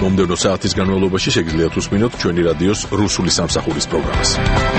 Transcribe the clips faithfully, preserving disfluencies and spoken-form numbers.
მომდევნო საათის განმავლობაში შეგიძლიათ უსმინოთ ჩვენი რადიოს რუსული სამსახურის პროგრამას.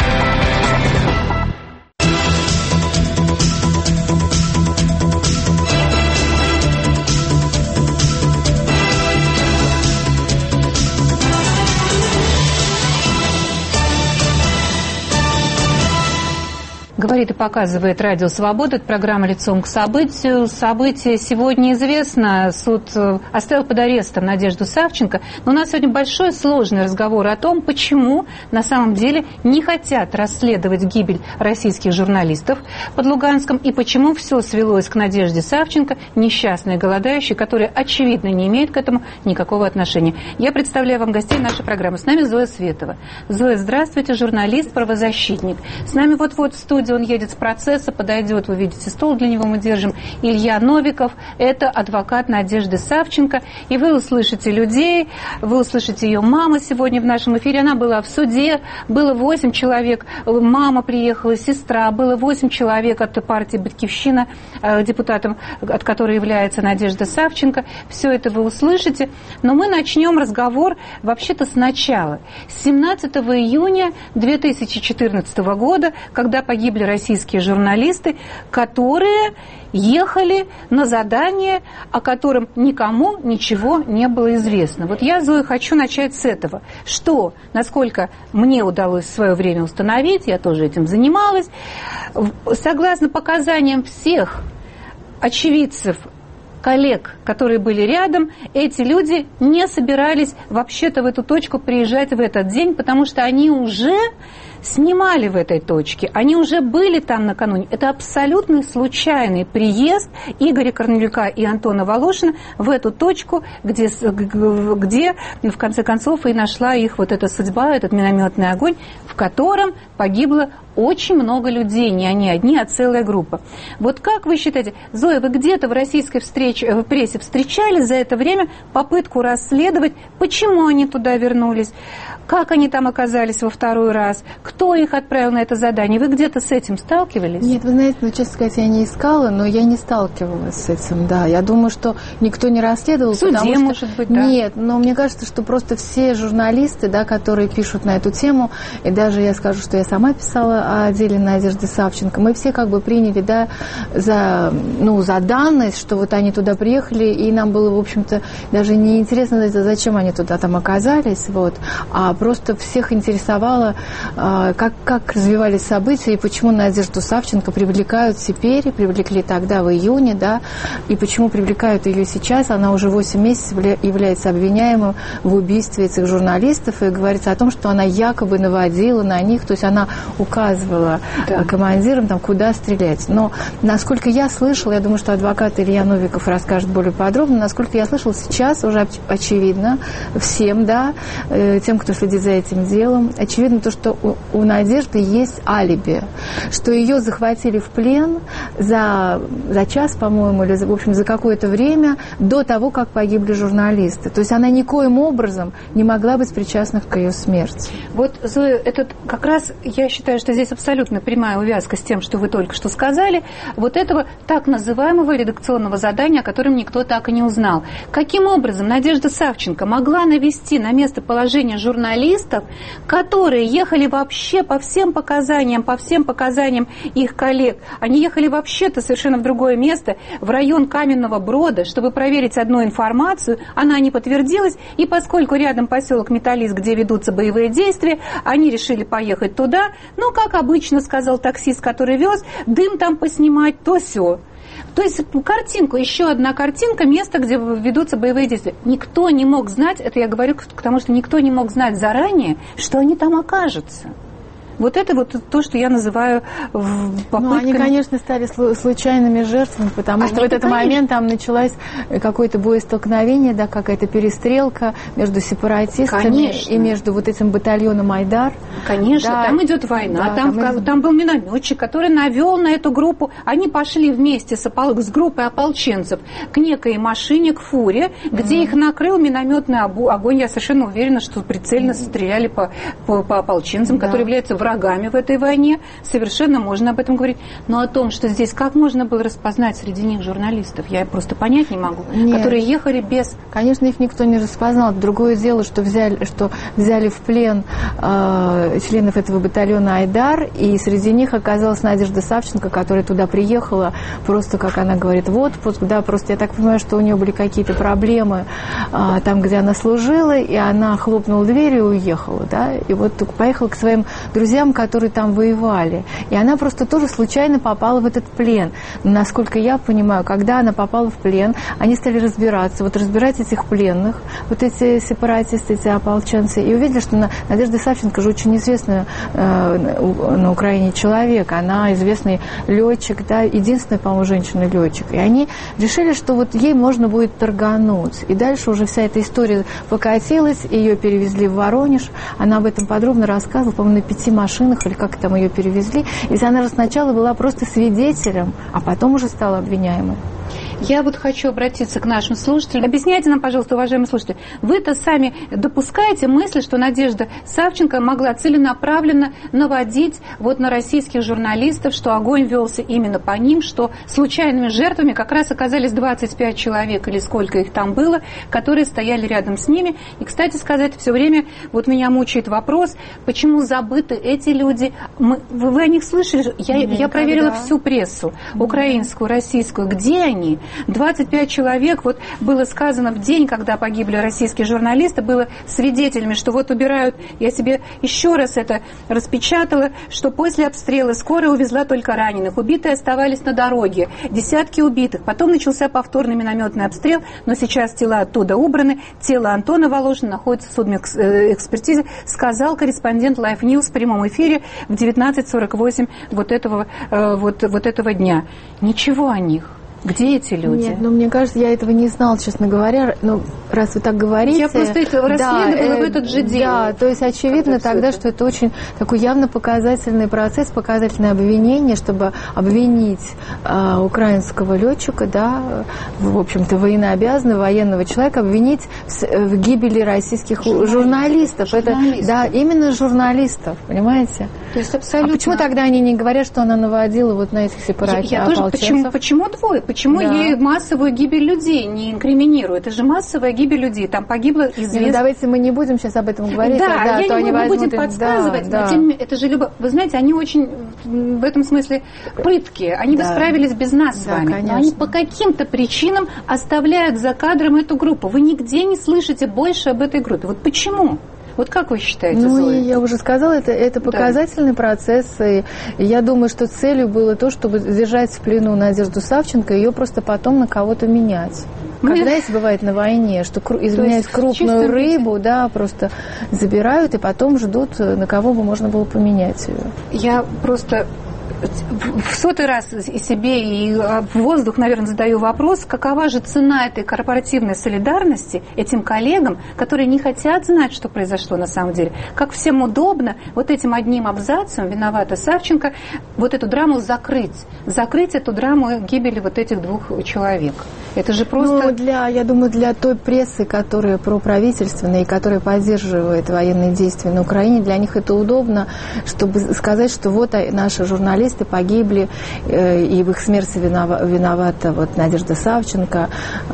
Говорит и показывает Радио Свобода. Это программа «Лицом к событию». Событие сегодня известно. Суд оставил под арестом Надежду Савченко. Но у нас сегодня большой сложный разговор о том, почему на самом деле не хотят расследовать гибель российских журналистов под Луганском и почему все свелось к Надежде Савченко, несчастной голодающей, которая, очевидно, не имеет к этому никакого отношения. Я представляю вам гостей нашей программы. С нами Зоя Светова. Зоя, здравствуйте, журналист, правозащитник. С нами вот-вот в студии. Он едет с процесса, подойдет, вы видите, стол для него мы держим. Илья Новиков, это адвокат Надежды Савченко. И вы услышите людей, вы услышите ее маму сегодня в нашем эфире. Она была в суде, было восемь человек, мама приехала, сестра, было восемь человек от партии «Батькивщина», депутатом, от которой является Надежда Савченко. Все это вы услышите. Но мы начнем разговор вообще-то сначала. С семнадцатого июня две тысячи четырнадцатого года, когда погибли российские журналисты, которые ехали на задание, о котором никому ничего не было известно. Вот я, Зоя, хочу начать с этого. Что, насколько мне удалось в свое время установить, я тоже этим занималась, согласно показаниям всех очевидцев, коллег, которые были рядом, эти люди не собирались вообще-то в эту точку приезжать в этот день, потому что они уже снимали в этой точке, они уже были там накануне. Это абсолютно случайный приезд Игоря Корнелюка и Антона Волошина в эту точку, где, где в конце концов и нашла их вот эта судьба, этот минометный огонь, в котором погибло очень много людей, не они одни, а целая группа. Вот как вы считаете, Зоя, вы где-то в российской встрече, в прессе встречали за это время попытку расследовать, почему они туда вернулись, как они там оказались во второй раз, кто их отправил на это задание? Вы где-то с этим сталкивались? Нет, вы знаете, ну, честно сказать, я не искала, но я не сталкивалась с этим, да. Я думаю, что никто не расследовал. В суде, потому что... может быть, да. Нет, но мне кажется, что просто все журналисты, да, которые пишут на эту тему, и даже я скажу, что я сама писала о деле Надежды Савченко, мы все как бы приняли, да, за, ну, за данность, что вот они туда приехали, и нам было, в общем-то, даже не интересно, зачем они туда там оказались, вот, а просто всех интересовало, как, как развивались события и почему Надежду Савченко привлекают теперь, привлекли тогда в июне, да, и почему привлекают ее сейчас. Она уже восемь месяцев является обвиняемым в убийстве этих журналистов, и говорится о том, что она якобы наводила на них, то есть она указывала, да, командирам, там, куда стрелять. Но, насколько я слышала, я думаю, что адвокат Илья Новиков расскажет более подробно, насколько я слышала, сейчас уже очевидно всем, да, тем, кто следит за этим делом, очевидно то, что у, у Надежды есть алиби, что ее захватили в плен за, за час, по-моему, или, в общем, за какое-то время до того, как погибли журналисты. То есть она никоим образом не могла быть причастна к ее смерти. Вот, Зоя, этот как раз, я считаю, что здесь абсолютно прямая увязка с тем, что вы только что сказали, вот этого так называемого редакционного задания, о котором никто так и не узнал. Каким образом Надежда Савченко могла навести на местоположение журналистов, которые ехали вообще по всем показаниям, по всем показаниям их коллег. Они ехали вообще-то совершенно в другое место, в район Каменного Брода, чтобы проверить одну информацию. Она не подтвердилась, и поскольку рядом поселок Металлист, где ведутся боевые действия, они решили поехать туда. Ну, как обычно, сказал таксист, который вез, дым там поснимать, то сё. То есть картинку, еще одна картинка, место, где ведутся боевые действия. Никто не мог знать, это я говорю к тому, что никто не мог знать заранее, что они там окажутся. Вот это вот то, что я называю попытками. Ну, они, конечно, стали случайными жертвами, потому они, что в этот конечно. момент там началось какое-то боестолкновение, да, какая-то перестрелка между сепаратистами конечно. и между вот этим батальоном Айдар. Конечно, да. Там идет война, да, там, там, там был минометчик, который навел на эту группу. Они пошли вместе с, опол... с группой ополченцев к некой машине, к фуре, где mm-hmm. их накрыл минометный огонь. Я совершенно уверена, что прицельно стреляли по, по, по ополченцам, да. которые являются врагами врагами в этой войне, совершенно можно об этом говорить. Но о том, что здесь как можно было распознать среди них журналистов, я просто понять не могу. Нет. Которые ехали без... Конечно, их никто не распознал. Другое дело, что взяли, что взяли в плен э, членов этого батальона «Айдар», и среди них оказалась Надежда Савченко, которая туда приехала, просто, как она говорит, в отпуск. Да, просто я так понимаю, что у нее были какие-то проблемы э, там, где она служила, и она хлопнула дверью и уехала. Да? И вот поехала к своим друзьям, которые там воевали. И она просто тоже случайно попала в этот плен. Но, насколько я понимаю, когда она попала в плен, они стали разбираться, вот разбирать этих пленных, вот эти сепаратисты, эти ополченцы, и увидели, что Надежда Савченко же очень известная э, на Украине человек, она известный летчик, да, единственная, по-моему, женщина-летчик. И они решили, что вот ей можно будет торгануть. И дальше уже вся эта история покатилась, ее перевезли в Воронеж, она об этом подробно рассказывала, по-моему, на пяти машинах, или как там ее перевезли. И она же сначала была просто свидетелем, а потом уже стала обвиняемой. Я вот хочу обратиться к нашим слушателям. Объясняйте нам, пожалуйста, уважаемые слушатели, вы-то сами допускаете мысль, что Надежда Савченко могла целенаправленно наводить вот на российских журналистов, что огонь велся именно по ним, что случайными жертвами как раз оказались двадцать пять человек, или сколько их там было, которые стояли рядом с ними. И, кстати сказать, все время вот меня мучает вопрос, почему забыты эти люди. Мы, вы, вы о них слышали? Я, я проверила всю прессу, украинскую, российскую. Где они? двадцать пять человек, вот было сказано в день, когда погибли российские журналисты, было свидетелями, что вот убирают, я себе еще раз это распечатала, что после обстрела скорая увезла только раненых, убитые оставались на дороге, десятки убитых, потом начался повторный минометный обстрел, но сейчас тела оттуда убраны, тело Антона Волошина находится в судмедэкспертизе, сказал корреспондент Life News в прямом эфире в девятнадцать сорок восемь вот этого, вот, вот этого дня. Ничего о них. Где эти люди? Нет, ну, мне кажется, я этого не знала, честно говоря. Но раз вы так говорите... Я просто это расследовала да, в этот же день. Да, то есть очевидно тогда, это... что это очень такой явно показательный процесс, показательное обвинение, чтобы обвинить э, украинского летчика, да, в общем-то, военнообязанного, военного человека, обвинить в, в гибели российских журналистов. журналистов. журналистов. Это, да, именно журналистов, понимаете? То есть абсолютно... А почему тогда они не говорят, что она наводила вот на этих сепаратистов? Я, я тоже, почему, почему двое? Почему да. ей массовую гибель людей не инкриминируют? Это же массовая гибель людей. Там погибло известно... Ну, давайте мы не будем сейчас об этом говорить. Да, да я то не, они мы будем им... подсказывать. Да, но да. тем, это же любо... Вы знаете, они очень в этом смысле прыткие. Они да. бы справились без нас да, с вами. Конечно. Но они по каким-то причинам оставляют за кадром эту группу. Вы нигде не слышите больше об этой группе. Вот почему? Вот как вы считаете, Ну, Зоя? я уже сказала, это, это показательный да. процесс. И я думаю, что целью было то, чтобы держать в плену Надежду Савченко и ее просто потом на кого-то менять. Мы... Когда это бывает на войне, что, извиняюсь, крупную рыбу, да, просто забирают и потом ждут, на кого бы можно было поменять ее. Я просто... в сотый раз и себе, и в воздух, наверное, задаю вопрос, какова же цена этой корпоративной солидарности этим коллегам, которые не хотят знать, что произошло на самом деле. Как всем удобно вот этим одним абзацем, виновата Савченко, вот эту драму закрыть. Закрыть эту драму гибели вот этих двух человек. Это же просто... Ну, для, я думаю, для той прессы, которая проправительственная и которая поддерживает военные действия на Украине, для них это удобно, чтобы сказать, что вот наши журналисты погибли, и в их смерти виновата, виновата вот Надежда Савченко,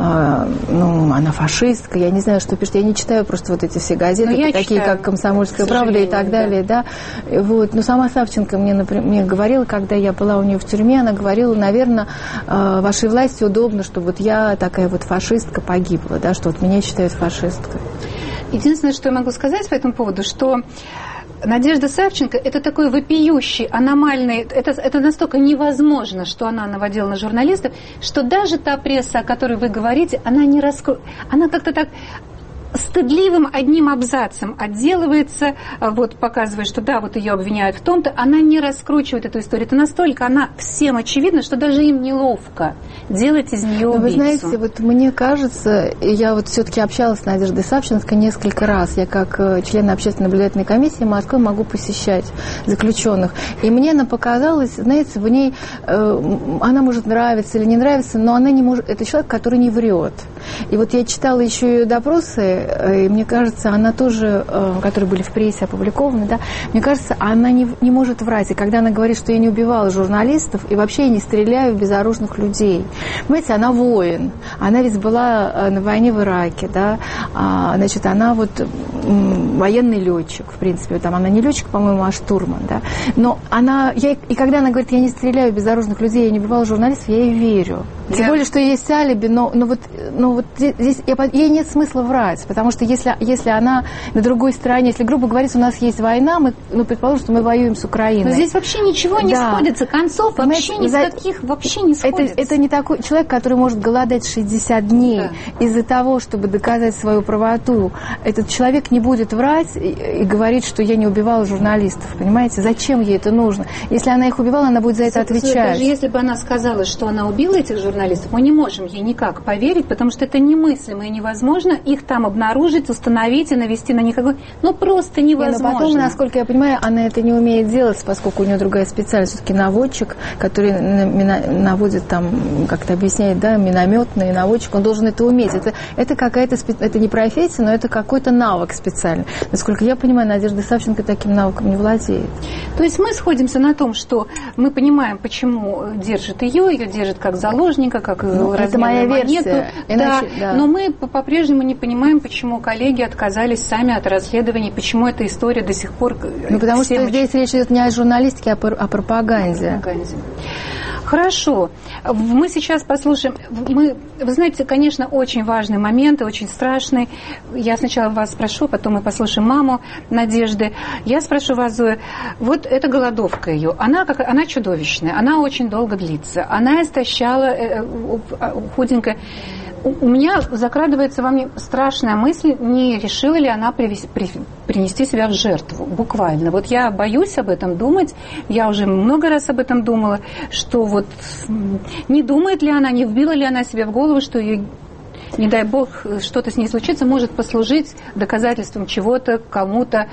ну, она фашистка, я не знаю, что пишет, я не читаю просто вот эти все газеты, такие читаю, как «Комсомольская правда» и так далее, да. да. Вот. Но сама Савченко мне, например, мне говорила, когда я была у нее в тюрьме, она говорила, наверное, вашей власти удобно, что вот я такая вот фашистка погибла, да, что вот меня считают фашисткой. Единственное, что я могу сказать по этому поводу, что Надежда Савченко – это такой вопиющий, аномальный, это, это настолько невозможно, что она наводила на журналистов, что даже та пресса, о которой вы говорите, она не раскроет, она как-то так стыдливым одним абзацем отделывается, вот показывает, что да, вот ее обвиняют в том-то, она не раскручивает эту историю. Это настолько она всем очевидна, что даже им неловко делать из нее убийцу. Вы знаете, вот мне кажется, я вот все-таки общалась с Надеждой Савченко несколько раз. Я как член общественной наблюдательной комиссии Москвы могу посещать заключенных. И мне она показалась, знаете, в ней э, она может нравиться или не нравиться, но она не может. Это человек, который не врет. И вот я читала еще ее допросы и мне кажется, она тоже, которые были в прессе опубликованы, да, мне кажется, она не, не может врать. И когда она говорит, что я не убивала журналистов, и вообще я не стреляю в безоружных людей. Понимаете, она воин. Она ведь была на войне в Ираке, да, значит, она вот военный летчик, в принципе, там она не летчик, по-моему, а штурман, да, но она, я, и когда она говорит, я не стреляю в безоружных людей, я не убивала журналистов, я ей верю. Тем yeah. более, что есть алиби, но, но вот, но вот здесь я, ей нет смысла врать, потому что если, если она на другой стороне, если, грубо говоря, у нас есть война, мы, ну, предположим, что мы воюем с Украиной. Но здесь вообще ничего не да. сходится, концов вообще никаких за... вообще не сходится. Это, это не такой человек, который может голодать шестьдесят дней да. из-за того, чтобы доказать свою правоту. Этот человек не будет врать и, и говорить, что я не убивала журналистов, понимаете? Зачем ей это нужно? Если она их убивала, она будет за это отвечать. Даже если бы она сказала, что она убила этих журналистов, мы не можем ей никак поверить, потому что это немыслимо и невозможно их там обнаружить, установить и навести на них огонь. Ну, просто невозможно. Но потом, насколько я понимаю, она это не умеет делать, поскольку у нее другая специальность, все-таки наводчик, который наводит там, как-то объясняет, да, минометный наводчик, он должен это уметь. Это, это какая-то, это не профессия, но это какой-то навык специальный. Насколько я понимаю, Надежда Савченко таким навыком не владеет. То есть мы сходимся на том, что мы понимаем, почему держит ее, ее держит как заложника, как ну, это моя версия. Иначе, да, да. Но мы по-прежнему не понимаем, почему коллеги отказались сами от расследований, почему эта история до сих пор... Ну, потому что здесь речь идет не о журналистике, а о пропаганде. пропаганде. Хорошо. Мы сейчас послушаем... Мы, вы знаете, конечно, очень важный момент и очень страшный. Я сначала вас спрошу, потом мы послушаем маму Надежды. Я спрошу вас, Зоя, вот эта голодовка ее, она, как, она чудовищная, она очень долго длится. Она истощала э, худенькая... У меня закрадывается во мне страшная мысль, не решила ли она привести, при, принести себя в жертву, буквально. Вот я боюсь об этом думать, я уже много раз об этом думала, что вот не думает ли она, не вбила ли она себе в голову, что ей, не дай бог, что-то с ней случится, может послужить доказательством чего-то, кому-то.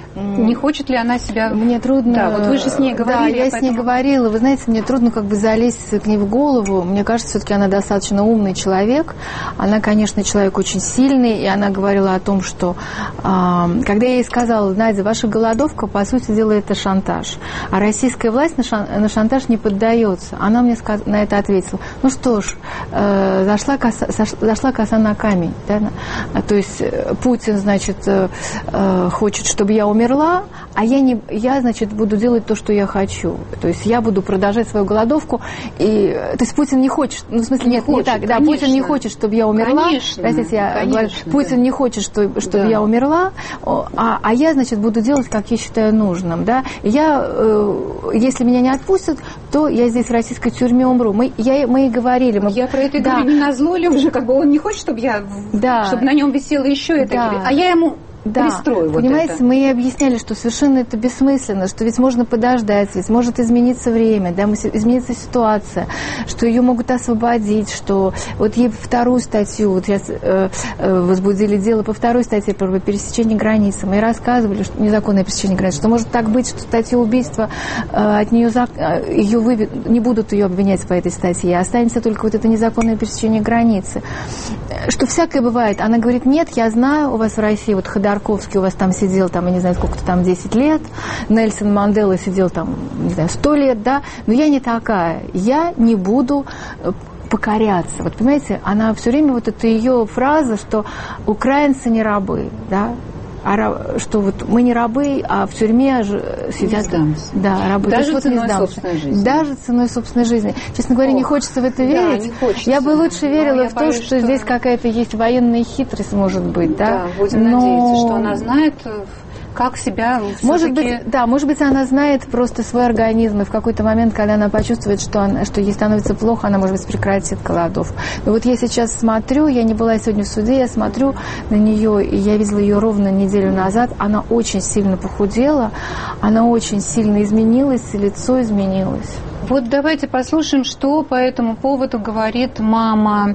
Не хочет ли она себя... Мне трудно... Да, вот вы же с ней говорили. Да, я поэтому... с ней говорила. Вы знаете, мне трудно как бы залезть к ней в голову. Мне кажется, все-таки она достаточно умный человек. Она, конечно, человек очень сильный. И она говорила о том, что... Э, когда я ей сказала, Надя, ваша голодовка, по сути дела, это шантаж. А российская власть на, шан, на шантаж не поддается. Она мне сказ, на это ответила. Ну что ж, э, зашла, коса, зашла коса на камень. Да? То есть Путин, значит, э, э, хочет, чтобы я умерла. Умерла, а я, не, я, значит, буду делать то, что я хочу. То есть я буду продолжать свою голодовку. И, то есть Путин не хочет, ну, в смысле, не нет, хочет, не так. Да, Путин не хочет, чтобы я умерла. Конечно, Простите, я конечно, говорю, Путин да. не хочет, чтобы, чтобы да. я умерла, а, а я, значит, буду делать, как я считаю нужным. Да? Я, э, если меня не отпустят, то я здесь в российской тюрьме умру. Мы, я, мы и говорили. Мы, я про это да. говорю, не назло ли уже, как бы он не хочет, чтобы я, да. чтобы на нем висело еще это, да. а я ему... Да, пристрою понимаете, вот это. Мы ей объясняли, что совершенно это бессмысленно, что ведь можно подождать, ведь может измениться время, да, изменится ситуация, что ее могут освободить, что вот ей вторую статью, вот я э, возбудили дело по второй статье про пересечение границы, мы ей рассказывали, что незаконное пересечение границы, что может так быть, что статью убийства э, от нее э, ее вывед, не будут ее обвинять по этой статье, останется только вот это незаконное пересечение границы, что всякое бывает. Она говорит, нет, я знаю, у вас в России вот Ходорковский у вас там сидел, там, я не знаю, сколько-то там, десять лет, Нельсон Мандела сидел там, не знаю, сто лет, да, но я не такая, я не буду покоряться. Вот, понимаете, она все время, вот это ее фраза, что украинцы не рабы, да, а, что вот мы не рабы, а в тюрьме сидят... Да, рабы. Даже вот ценой собственной жизни. Даже ценой собственной жизни. Честно говоря, Ох, не хочется в это верить. Да, не хочется. Я бы лучше верила Но в то, боюсь, что, что здесь какая-то есть военная хитрость, может быть, да? Да, будем Но... надеяться, что она знает... как себя может быть, да, может быть, она знает просто свой организм, и в какой-то момент, когда она почувствует, что, она, что ей становится плохо, она, может быть, прекратит голодовку. Но вот я сейчас смотрю, я не была сегодня в суде, я смотрю на нее, и я видела ее ровно неделю назад, она очень сильно похудела, она очень сильно изменилась, и лицо изменилось. Вот давайте послушаем, что по этому поводу говорит мама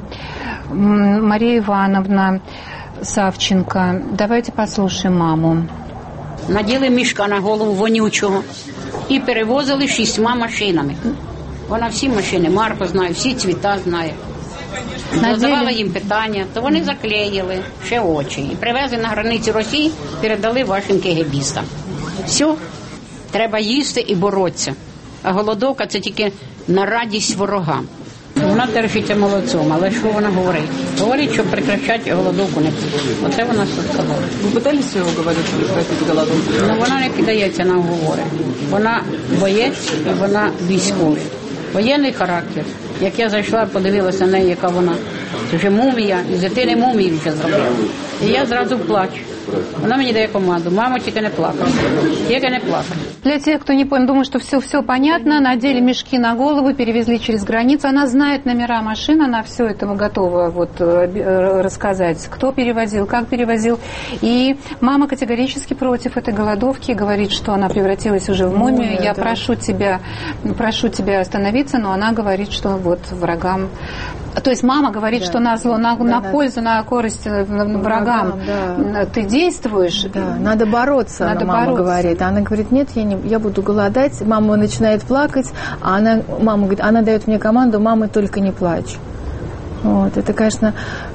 Мария Ивановна Савченко. Давайте послушаем маму. Наділи мішка на голову вонючого і перевозили шістьма машинами. Вона всі машини, Марко знає, всі цвіта знає. Задавала їм питання, то вони заклеїли ще очі. І привезли на границі Росії, передали вашим кегебістам. Все, треба їсти і боротися. А голодовка – це тільки на радість ворогам. Вона держиться молодцом, але що вона говорить? Говорить, що прекращати голодовку не буде. Оце вона сказала. Ви питалися його говорити, що прекратити голодовку? Ну, вона не піддається на уговори. Вона боєць і вона військовий. Воєнний характер. Як я зайшла, подивилася на неї, яка вона. Це вже мумія, із дитини мумію вже зробила. І я зразу плачу. Она мне дает команду: мама, тільки не плакать, тільки не плакать. Для тех, кто не понял, думаю, что все, все понятно, надели мешки на голову, перевезли через границу. Она знает номера машин, она все это готова вот, рассказать, кто перевозил, как перевозил. И мама категорически против этой голодовки, говорит, что она превратилась уже в мумию. Ну, Я да. прошу тебя, прошу тебя остановиться, но она говорит, что вот врагам... То есть мама говорит, да. что на зло, на, да, на да. пользу, на корость врагам, врагам да. ты действуешь. Да, надо бороться, надо мама бороться. говорит. Она говорит, нет, я, не, я буду голодать. Мама начинает плакать, а она, мама говорит, она дает мне команду: мама, только не плачь. Вот, это, конечно,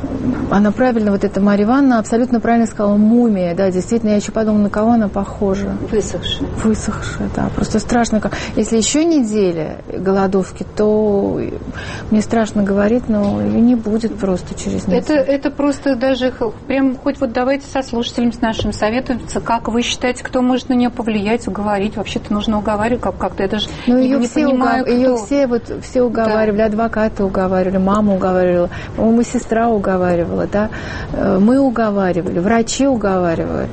она правильно, вот эта Марья Ивановна абсолютно правильно сказала, мумия, да, действительно, я еще подумала, на кого она похожа. Высохшая. Высохшая, да, просто страшно. Если еще неделя голодовки, то мне страшно говорить, но ее не будет просто через неделю. Это, это просто даже, прям хоть вот давайте со слушателями с нашим советуемся, как вы считаете, кто может на нее повлиять, уговорить, вообще-то нужно уговаривать как- как-то, я даже ну, не, ее не все понимаю, угов... кто. Ее все, вот, все уговаривали, да. Адвокаты уговаривали, мама уговаривала. По-моему, сестра уговаривала, да, мы уговаривали, врачи уговаривают.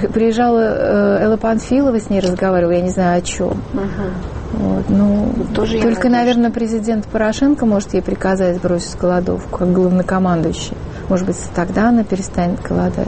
Приезжала Элла Панфилова, с ней разговаривала, я не знаю о чем. Угу. Вот, ну, Тоже только, наверное, президент Порошенко может ей приказать сбросить голодовку, как главнокомандующий. Может быть, тогда она перестанет голодать.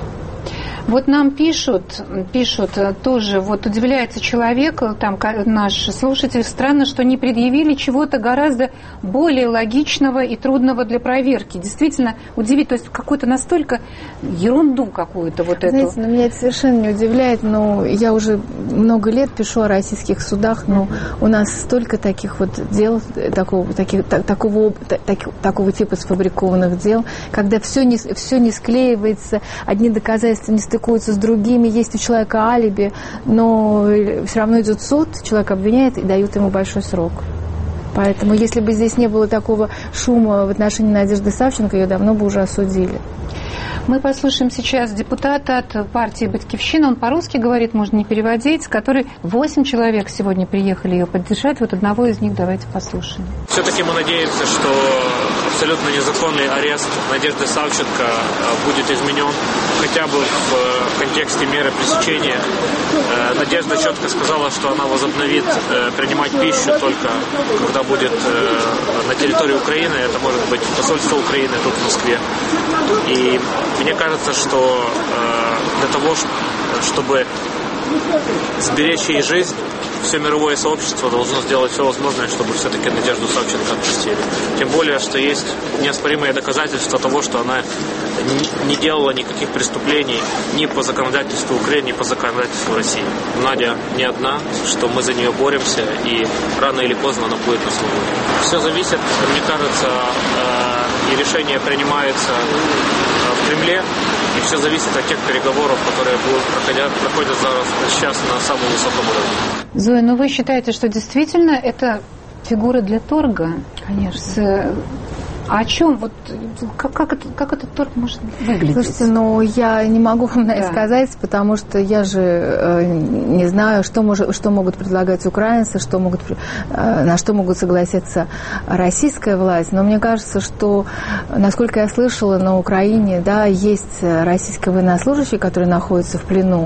Вот нам пишут, пишут тоже, вот удивляется человек, там наш слушатель, странно, что не предъявили чего-то гораздо более логичного и трудного для проверки. Действительно удивить, то есть какую-то настолько ерунду какую-то вот Знаете, эту. ну, меня это совершенно не удивляет, но я уже много лет пишу о российских судах, но у нас столько таких вот дел, такого, таких, так, такого, так, такого типа сфабрикованных дел, когда все не, все не склеивается, одни доказательства не стыкуются с другими, есть у человека алиби, но все равно идет суд, человек обвиняет и дают ему большой срок. Поэтому, если бы здесь не было такого шума в отношении Надежды Савченко, ее давно бы уже осудили. Мы послушаем сейчас депутата от партии «Батькивщина». Он по-русски говорит, можно не переводить, который восемь человек сегодня приехали ее поддержать. Вот одного из них давайте послушаем. Все-таки мы надеемся, что абсолютно незаконный арест Надежды Савченко будет изменен хотя бы в контексте меры пресечения. Надежда четко сказала, что она возобновит принимать пищу только когда будет на территории Украины. Это может быть посольство Украины тут в Москве. И мне кажется, что для того, чтобы сберечь ей жизнь, все мировое сообщество должно сделать все возможное, чтобы все-таки Надежду Савченко отпустили. Тем более, что есть неоспоримые доказательства того, что она не делала никаких преступлений ни по законодательству Украины, ни по законодательству России. Надя не одна, что мы за нее боремся, и рано или поздно она будет на свободе. Все зависит, мне кажется, и решение принимается в Кремле, и все зависит от тех переговоров, которые будут проходят, проходят сейчас на самом высоком уровне. Зоя, ну вы считаете, что действительно это фигура для торга? Конечно. С... А о чем? Вот, как, как, это, как этот торг может выглядеть? Слушайте, ну я не могу вам да. сказать, потому что я же э, не знаю, что, мож, что могут предлагать украинцы, что могут, э, на что могут согласиться российская власть. Но мне кажется, что, насколько я слышала, на Украине да, есть российские военнослужащие, которые находятся в плену.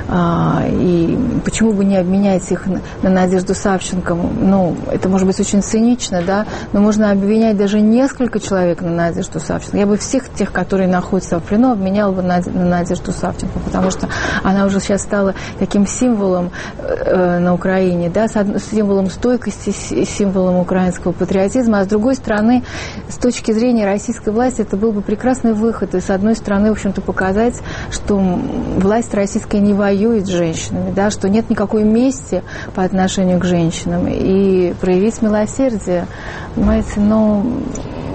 Э, и почему бы не обменять их на, на Надежду Савченко? Ну, это может быть очень цинично, да, но можно обменять даже несколько Сколько человек на Надежду Савченко? Я бы всех тех, которые находятся в плену, обменяла бы на, на Надежду Савченко, потому что она уже сейчас стала таким символом э, на Украине, да, символом стойкости, символом украинского патриотизма. А с другой стороны, с точки зрения российской власти, это был бы прекрасный выход. И с одной стороны, в общем-то, показать, что власть российская не воюет с женщинами, да, что нет никакой мести по отношению к женщинам. И проявить милосердие, понимаете, но...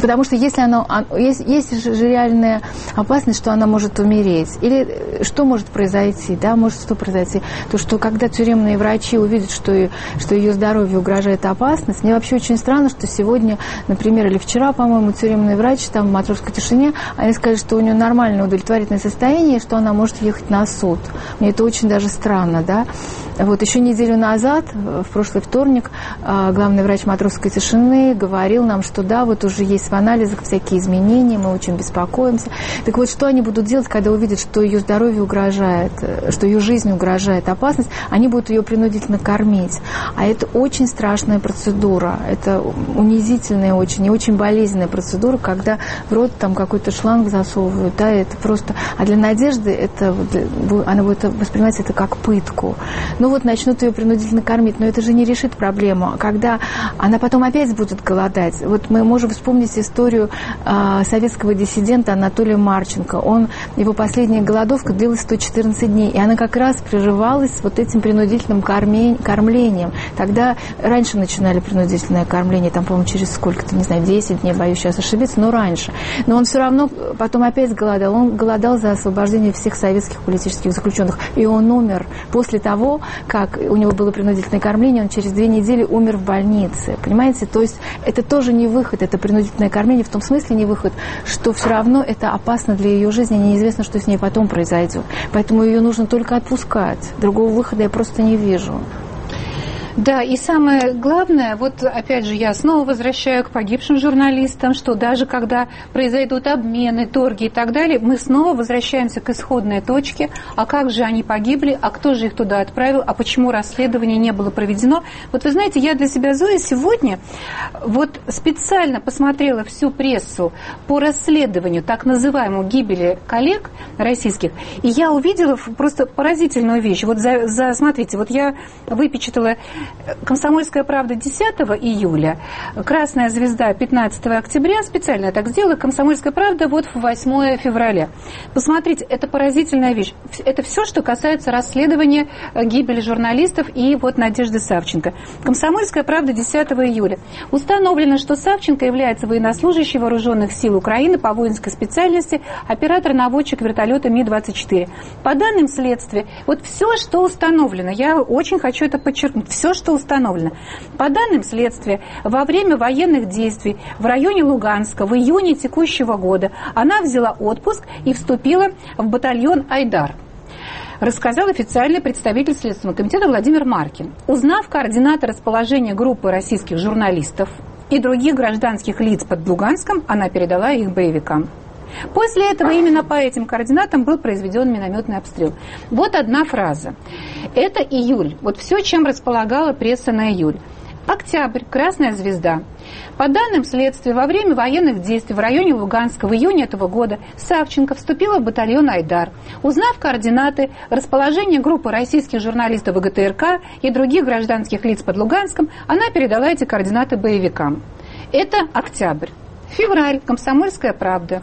Потому что если она, есть, есть же реальная опасность, что она может умереть. Или что может произойти? Да, может что произойти? То, что когда тюремные врачи увидят, что, что ее здоровью угрожает опасность, мне вообще очень странно, что сегодня, например, или вчера, по-моему, тюремный врач там в Матросской тишине, они сказали, что у нее нормальное удовлетворительное состояние, что она может ехать на суд. Мне это очень даже странно, да. Вот еще неделю назад, в прошлый вторник, главный врач Матросской тишины говорил нам, что да, вот уже есть в анализах всякие изменения, мы очень беспокоимся. Так вот, что они будут делать, когда увидят, что ее здоровью угрожает, что ее жизни угрожает опасность, они будут ее принудительно кормить. А это очень страшная процедура, это унизительная очень и очень болезненная процедура, когда в рот там какой-то шланг засовывают, да, это просто... А для Надежды это, она будет воспринимать это как пытку. Ну вот начнут ее принудительно кормить, но это же не решит проблему. Когда она потом опять будет голодать. Вот мы можем вспомнить историю э, советского диссидента Анатолия Марченко. Он, его последняя голодовка длилась сто четырнадцать дней, и она как раз прерывалась вот этим принудительным корме, кормлением. Тогда раньше начинали принудительное кормление, там, по-моему, через сколько-то, не знаю, десять дней, боюсь сейчас ошибиться, но раньше. Но он все равно потом опять голодал. Он голодал за освобождение всех советских политических заключенных. И он умер после того, как у него было принудительное кормление, он через две недели умер в больнице. Понимаете? То есть это тоже не выход, это принудительное кормление в том смысле не выход, что все равно это опасно для ее жизни, неизвестно, что с ней потом произойдет. Поэтому ее нужно только отпускать. Другого выхода я просто не вижу. Да, и самое главное, вот опять же я снова возвращаю к погибшим журналистам, что даже когда произойдут обмены, торги и так далее, мы снова возвращаемся к исходной точке, а как же они погибли, а кто же их туда отправил, а почему расследование не было проведено. Вот вы знаете, я для себя, Зоя, сегодня вот специально посмотрела всю прессу по расследованию так называемой гибели коллег российских, и я увидела просто поразительную вещь. Вот за, за, смотрите, вот я выпечатала «Комсомольская правда» десятого июля, «Красная звезда» пятнадцатого октября, специально я так сделала, «Комсомольская правда» вот в восьмое февраля. Посмотрите, это поразительная вещь. Это все, что касается расследования гибели журналистов и вот Надежды Савченко. «Комсомольская правда» десятого июля. Установлено, что Савченко является военнослужащим вооруженных сил Украины по воинской специальности, оператор-наводчик вертолета Ми двадцать четыре. По данным следствия, вот все, что установлено, я очень хочу это подчеркнуть, все, что установлено. По данным следствия, во время военных действий в районе Луганска в июне текущего года она взяла отпуск и вступила в батальон «Айдар», рассказал официальный представитель Следственного комитета Владимир Маркин. Узнав координаты расположения группы российских журналистов и других гражданских лиц под Луганском, она передала их боевикам. После этого именно по этим координатам был произведен минометный обстрел. Вот одна фраза. Это июль. Вот все, чем располагала пресса на июль. Октябрь. «Красная звезда». По данным следствия, во время военных действий в районе Луганска в июне этого года Савченко вступила в батальон «Айдар». Узнав координаты расположения группы российских журналистов ВГТРК и других гражданских лиц под Луганском, она передала эти координаты боевикам. Это октябрь. Февраль. «Комсомольская правда».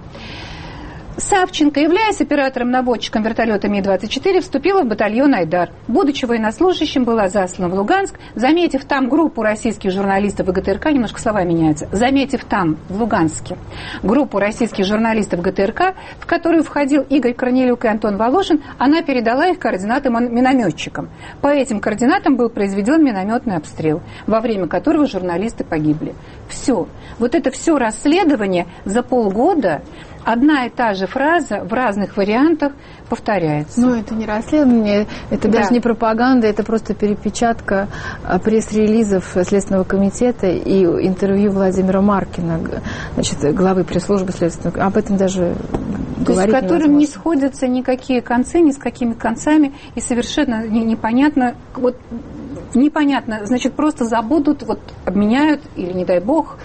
Савченко, являясь оператором-наводчиком вертолета Ми двадцать четыре, вступила в батальон «Айдар». Будучи военнослужащим, была заслана в Луганск. Заметив там группу российских журналистов ГТРК, немножко слова меняются, заметив там, в Луганске, группу российских журналистов ГТРК, в которую входил Игорь Корнелюк и Антон Волошин, она передала их координаты минометчикам. По этим координатам был произведен минометный обстрел, во время которого журналисты погибли. Все. Вот это все расследование за полгода. Одна и та же фраза в разных вариантах повторяется. Ну, это не расследование, это да. даже не пропаганда, это просто перепечатка пресс-релизов Следственного комитета и интервью Владимира Маркина, значит, главы пресс-службы Следственного. Об этом даже То говорить есть, с которым невозможно. не сходятся никакие концы, ни с какими концами, и совершенно непонятно, вот, непонятно, значит, просто забудут, вот, обменяют, или, не дай бог,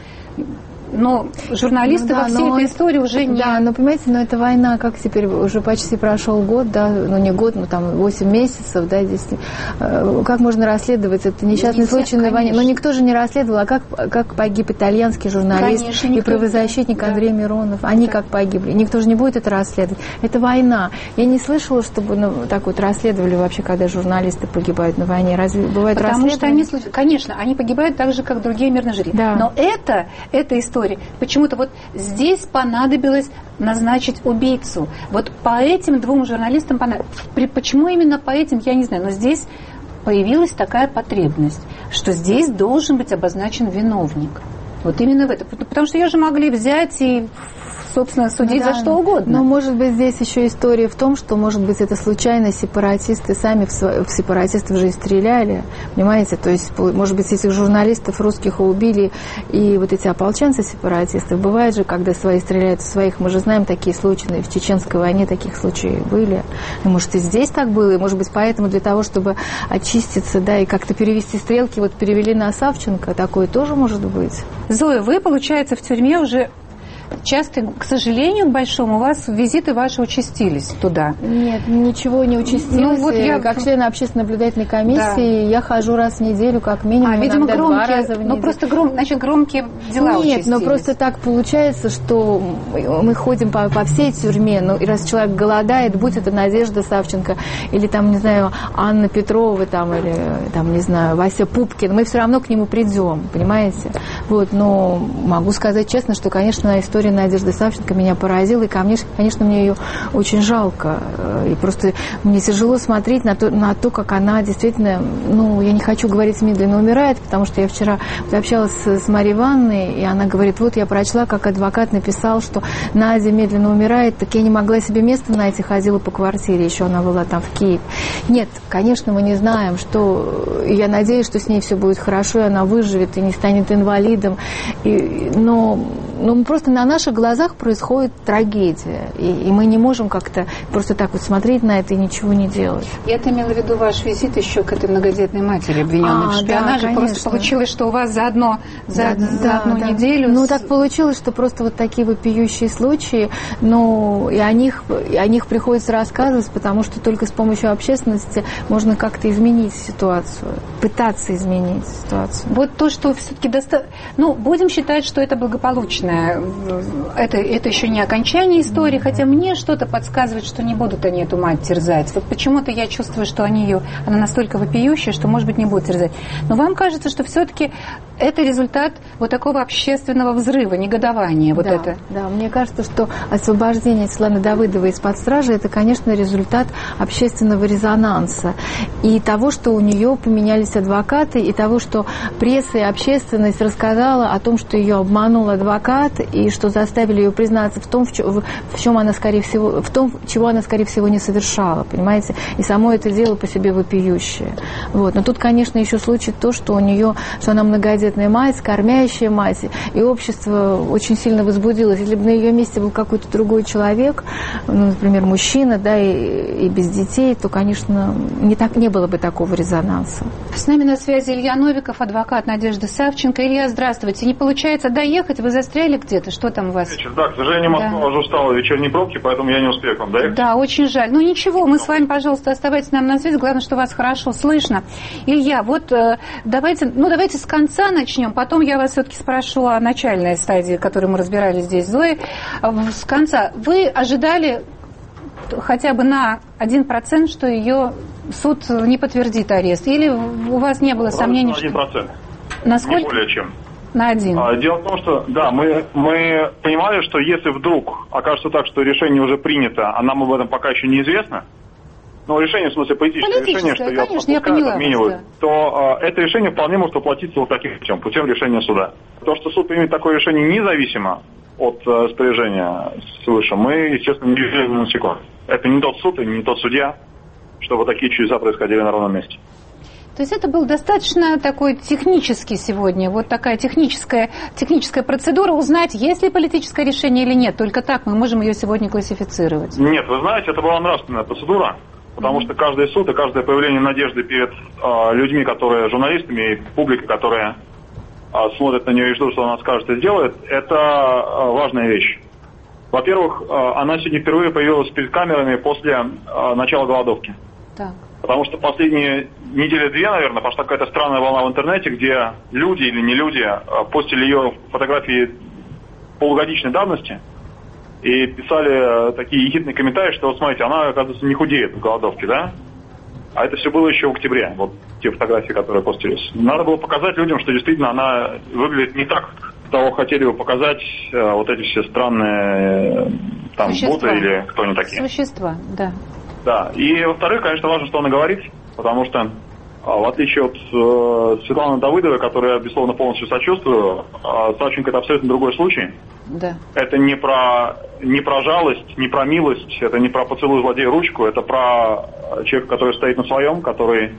но журналисты ну, да, во всей этой истории уже не... Да, но понимаете, но это война, как теперь, уже почти прошел год, да, ну не год, ну там восемь месяцев, да, десять. Как можно расследовать? Это несчастный ну, случай на войне. Но никто же не расследовал, а как, как погиб итальянский журналист конечно, и правозащитник да. Андрей Миронов? Они да. как погибли? Никто же не будет это расследовать. Это война. Я не слышала, чтобы ну, так вот расследовали вообще, когда журналисты погибают на войне. Разве бывает Потому расследование? что они, конечно, они погибают так же, как другие мирные жители. Да. Но это, эта история истории. Почему-то вот здесь понадобилось назначить убийцу. Вот по этим двум журналистам понадобилось. Почему именно по этим, я не знаю, но здесь появилась такая потребность, что здесь должен быть обозначен виновник. Вот именно в этом. Потому что ее же могли взять и, собственно, судить да, за что угодно. Но, может быть, здесь еще история в том, что, может быть, это случайно сепаратисты сами в, сво... в сепаратистов же и стреляли, понимаете? То есть, может быть, этих журналистов русских убили, и вот эти ополченцы сепаратистов. Бывает же, когда свои стреляют в своих, мы же знаем такие случаи, в Чеченской войне таких случаев были. И, может, и здесь так было, и, может быть, поэтому для того, чтобы очиститься, да, и как-то перевести стрелки, вот перевели на Савченко, такое тоже может быть. Зоя, вы, получается, в тюрьме уже часто, к сожалению, к большому, у вас визиты ваши участились туда. Нет, ничего не участилось. Ну, вот я... Как член общественно-наблюдательной комиссии, да. Я хожу раз в неделю, как минимум, а, видимо, иногда громкие, два раза в неделю. Ну, просто гром... значит, громкие дела Нет, участились. но просто так получается, что мы ходим по, по всей тюрьме, ну, и раз человек голодает, будь это Надежда Савченко, или там, не знаю, Анна Петрова, там, или, там, не знаю, Вася Пупкин, мы все равно к нему придем, понимаете? Вот, но могу сказать честно, что, конечно, история Надежды Савченко меня поразила, и, конечно, мне ее очень жалко. И просто мне тяжело смотреть на то, на то, как она действительно, ну, я не хочу говорить медленно умирает, потому что я вчера общалась с Марией Ивановной, и она говорит, вот я прочла, как адвокат написал, что Надя медленно умирает, так я не могла себе места найти, ходила по квартире, еще она была там в Киеве. Нет, конечно, мы не знаем, что... Я надеюсь, что с ней все будет хорошо, и она выживет, и не станет инвалидом, и... но... но просто на наших глазах происходит трагедия, и, и мы не можем как-то просто так вот смотреть на это и ничего не делать. Я-то имела в виду ваш визит еще к этой многодетной матери, обвиненной а, в шпионаже. Да, просто получилось, что у вас за, одно, за, да, за да, одну да. неделю... Ну, так получилось, что просто вот такие вопиющие случаи, ну, и о них, и о них приходится рассказывать, потому что только с помощью общественности можно как-то изменить ситуацию, пытаться изменить ситуацию. Вот то, что все-таки достаточно... Ну, будем считать, что это благополучное... Это, это еще не окончание истории, mm-hmm. хотя мне что-то подсказывает, что не будут они эту мать терзать. Вот почему-то я чувствую, что они ее, она настолько вопиющая, что, может быть, не будут терзать. Но вам кажется, что все-таки это результат вот такого общественного взрыва, негодования. Вот да, это. Да, мне кажется, что освобождение Светланы Давыдовой из-под стражи, это, конечно, результат общественного резонанса. И того, что у нее поменялись адвокаты, и того, что пресса и общественность рассказала о том, что ее обманул адвокат, и что заставили ее признаться в том, в чем, в чем она, скорее всего, в том, чего она, скорее всего, не совершала, понимаете? И само это дело по себе вопиющее. Вот. Но тут, конечно, еще случай то, что у нее, что она многодетная мать, кормящая мать, и общество очень сильно возбудилось. Если бы на ее месте был какой-то другой человек, ну, например, мужчина, да, и, и без детей, то, конечно, не, так, не было бы такого резонанса. С нами на связи Илья Новиков, адвокат Надежды Савченко. Илья, здравствуйте. Не получается доехать? Вы застряли где-то? Что там у вас? Вечер. Да, к сожалению, Москва да. уже устала вечерней пробки, поэтому я не успею к вам доехать. Да, очень жаль. Ну ничего, мы с вами, пожалуйста, оставайтесь нам на связи. Главное, что вас хорошо слышно. Илья, вот давайте, ну давайте с конца начнем. Потом я вас все-таки спрошу о начальной стадии, которую мы разбирали здесь с Зоей. С конца. Вы ожидали хотя бы на один процент, что ее суд не подтвердит арест? Или у вас не было сомнений, что... один процент. Насколько? Не более чем. На один. Дело в том, что, да, мы, мы понимали, что если вдруг окажется так, что решение уже принято, а нам об этом пока еще неизвестно, ну, решение, в смысле, политическое, решение, что ее отпускают, отменивают, то э, это решение вполне может воплотиться вот таким путем, путем решения суда. То, что суд примет такое решение независимо от э, распоряжения свыше, мы, естественно, не видим на секунду. Это не тот суд и не тот судья, чтобы такие чудеса происходили на ровном месте. То есть это был достаточно такой технический сегодня, вот такая техническая, техническая процедура, узнать, есть ли политическое решение или нет. Только так мы можем ее сегодня классифицировать. Нет, вы знаете, это была нравственная процедура, потому mm-hmm. что каждый суд и каждое появление надежды перед э, людьми, которые журналистами и публикой, которая э, смотрит на нее и ждут, что она скажет и сделает, это э, важная вещь. Во-первых, э, она сегодня впервые появилась перед камерами после э, начала голодовки. Так. Потому что последние недели-две, наверное, пошла какая-то странная волна в интернете, где люди или не люди постили ее фотографии полугодичной давности и писали такие ехидные комментарии, что, вот смотрите, она, оказывается, не худеет в голодовке, да? А это все было еще в октябре, вот те фотографии, которые постились. Надо было показать людям, что действительно она выглядит не так, того, хотели бы показать э, вот эти все странные э, там Существа. боты или кто они такие. Существа, да. Да, и во-вторых, конечно, важно, что она говорит, потому что, э, в отличие от э, Светланы Давыдовой, которой я, безусловно, полностью сочувствую, э, Савченко — это абсолютно другой случай. Да. Это не про, не про жалость, не про милость, это не про поцелуй злодея ручку, это про человека, который стоит на своем, который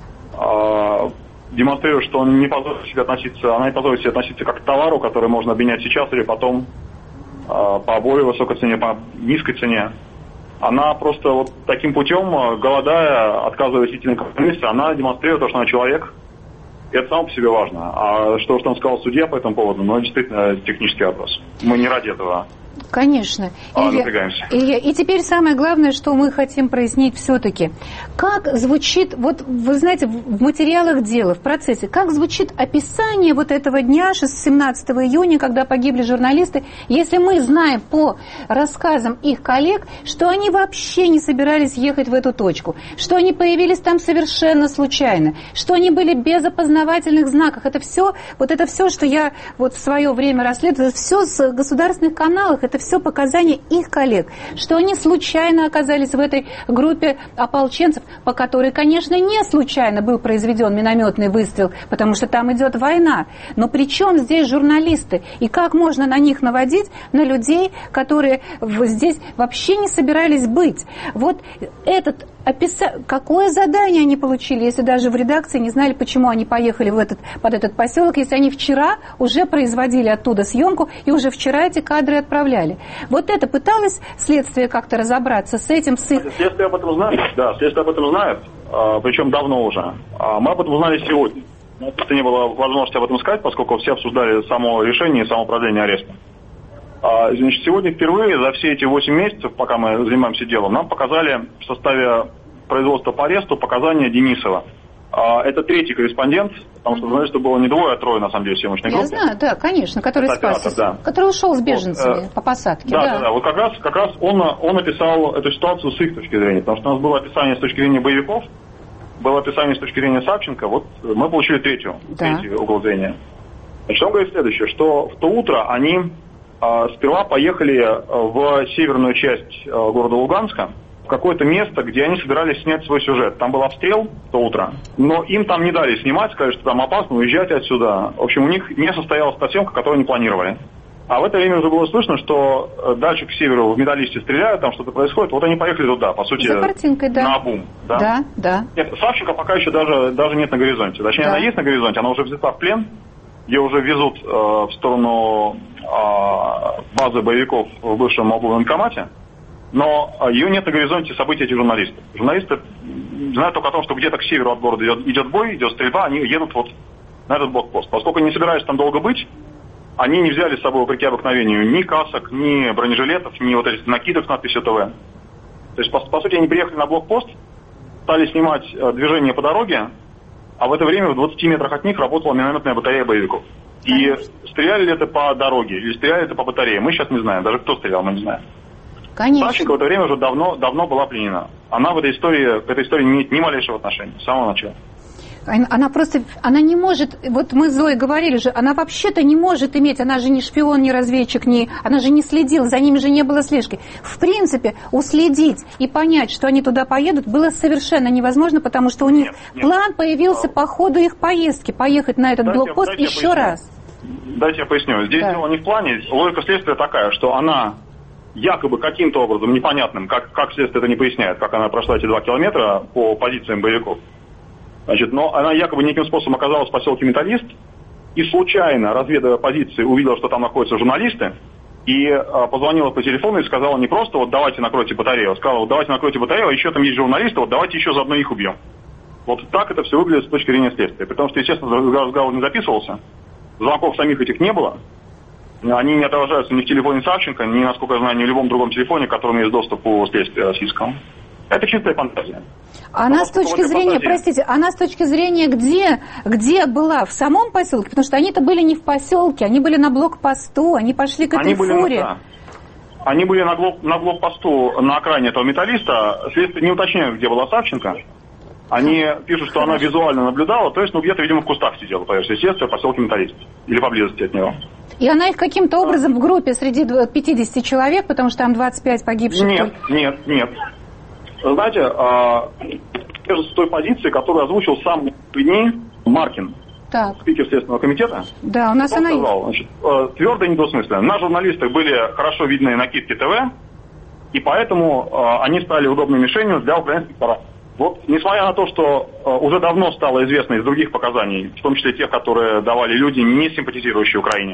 э, демонстрирует, что он не позволит себе относиться, она не позволит себе относиться как к товару, который можно обменять сейчас или потом э, по более высокой цене, по низкой цене. Она просто вот таким путем, голодая, отказываясь идти на компромиссы, она демонстрирует то, что она человек. И это само по себе важно. А что, что он сказал судья по этому поводу, ну, действительно, технический вопрос. Мы не ради этого. Конечно. А, Илья, напрягаемся. Илья, и теперь самое главное, что мы хотим прояснить все-таки. Как звучит, вот вы знаете, в материалах дела, в процессе, как звучит описание вот этого дня, семнадцатого июня, когда погибли журналисты, если мы знаем по рассказам их коллег, что они вообще не собирались ехать в эту точку, что они появились там совершенно случайно, что они были без опознавательных знаков. Это все, вот это все, что я вот в свое время расследовала, все с государственных каналов, это все показания их коллег, что они случайно оказались в этой группе ополченцев, по которой, конечно, не случайно был произведен минометный выстрел, потому что там идет война. Но при чем здесь журналисты? И как можно на них наводить, на людей, которые здесь вообще не собирались быть? Вот этот описа... Какое задание они получили, если даже в редакции не знали, почему они поехали в этот, под этот поселок, если они вчера уже производили оттуда съемку и уже вчера эти кадры отправляли. Вот это пыталось следствие как-то разобраться с этим, с их... Следствие об этом знает, да, следствие об этом знает, причем давно уже. Мы об этом узнали сегодня. У нас просто не было возможности об этом сказать, поскольку все обсуждали само решение и само продление ареста. Значит, сегодня впервые за все эти восемь месяцев, пока мы занимаемся делом, нам показали в составе производства по аресту показания Денисова. Это третий корреспондент, потому что журналистов было не двое, а трое, на самом деле, в съемочной группе. Я знаю, да, конечно, который спасся, да. Который ушел с беженцами вот, по посадке. Да, да, да, да. Вот как раз, как раз он, он описал эту ситуацию с их точки зрения, потому что у нас было описание с точки зрения боевиков, было описание с точки зрения Савченко, вот мы получили третью, да. третий угол зрения. Значит, он говорит следующее, что в то утро они э, сперва поехали в северную часть э, города Луганска, какое-то место, где они собирались снять свой сюжет. Там был обстрел в то утро, но им там не дали снимать, сказали, что там опасно, уезжать отсюда. В общем, у них не состоялась та съемка, которую они планировали. А в это время уже было слышно, что дальше к северу в Металлисте стреляют, там что-то происходит. Вот они поехали туда, по сути, за картинкой, да. наобум. Да, да. да. Нет, Савченко пока еще даже, даже нет на горизонте. Точнее, да. Она есть на горизонте, она уже взята в плен, ее уже везут э, в сторону э, базы боевиков в бывшем областном военкомате. Но ее нет на горизонте событий этих журналистов. Журналисты знают только о том, что где-то к северу от города идет, идет бой, идет стрельба, они едут вот на этот блокпост. Поскольку они не собираются там долго быть, они не взяли с собой, вопреки обыкновению, ни касок, ни бронежилетов, ни вот этих накидок с надписью ТВ. То есть, по, по сути, они приехали на блокпост, стали снимать э, движение по дороге, а в это время в двадцати метрах от них работала минометная батарея боевиков. И стреляли ли это по дороге, или стреляли это по батарее, мы сейчас не знаем. Даже кто стрелял, мы не знаем. Савченко в это время уже давно, давно была пленена. Она в этой истории, к этой истории не имеет ни малейшего отношения с самого начала. Она просто, она не может, вот мы с Зоей говорили же, она вообще-то не может иметь, она же не шпион, не разведчик, не, она же не следила, за ними же не было слежки. В принципе, уследить и понять, что они туда поедут, было совершенно невозможно, потому что у них нет, план нет. появился по ходу их поездки, поехать на этот дайте, блокпост дайте еще раз. Дайте я поясню. Здесь да. дело не в плане, логика следствия такая, что она якобы каким-то образом непонятным, как, как следствие это не поясняет, как она прошла эти два километра по позициям боевиков. Значит, но она якобы неким способом оказалась в поселке Металлист и случайно, разведывая позиции, увидела, что там находятся журналисты, и а, позвонила по телефону и сказала не просто вот давайте накройте батарею, а сказала вот давайте накройте батарею, а еще там есть журналисты, вот давайте еще заодно их убьем. Вот так это все выглядит с точки зрения следствия. Потому что, естественно, разговор не записывался, звонков самих этих не было. Они не отображаются ни в телефоне Савченко, ни, насколько я знаю, ни в любом другом телефоне, к которому есть доступ по следствию российскому. Это чистая фантазия. Она с точки зрения, фантазии... простите, она с точки зрения, где, где была? В самом поселке? Потому что они-то были не в поселке, они были на блокпосту, они пошли к этой они были фуре. На, да. Они были на, блок, на блокпосту на окраине этого Металлиста. Следствие не уточняют, где была Савченко. Они пишут, что она визуально наблюдала, то есть, ну, где-то, видимо, в кустах сидела, по версии следствия, в поселке Металлист. Или поблизости от него. И она их каким-то образом в группе среди пятидесяти человек, потому что там двадцать пять погибших? Нет, нет, нет. Знаете, держится с той позиции, которую озвучил сам дни Маркин, так. спикер Следственного комитета. Да, у нас он она сказал, значит, твердо и недвусмысленно. На журналистах были хорошо видные накидки ТВ, и поэтому они стали удобной мишенью для украинских парадов. Вот, несмотря на то, что э, уже давно стало известно из других показаний, в том числе тех, которые давали люди, не симпатизирующие Украине,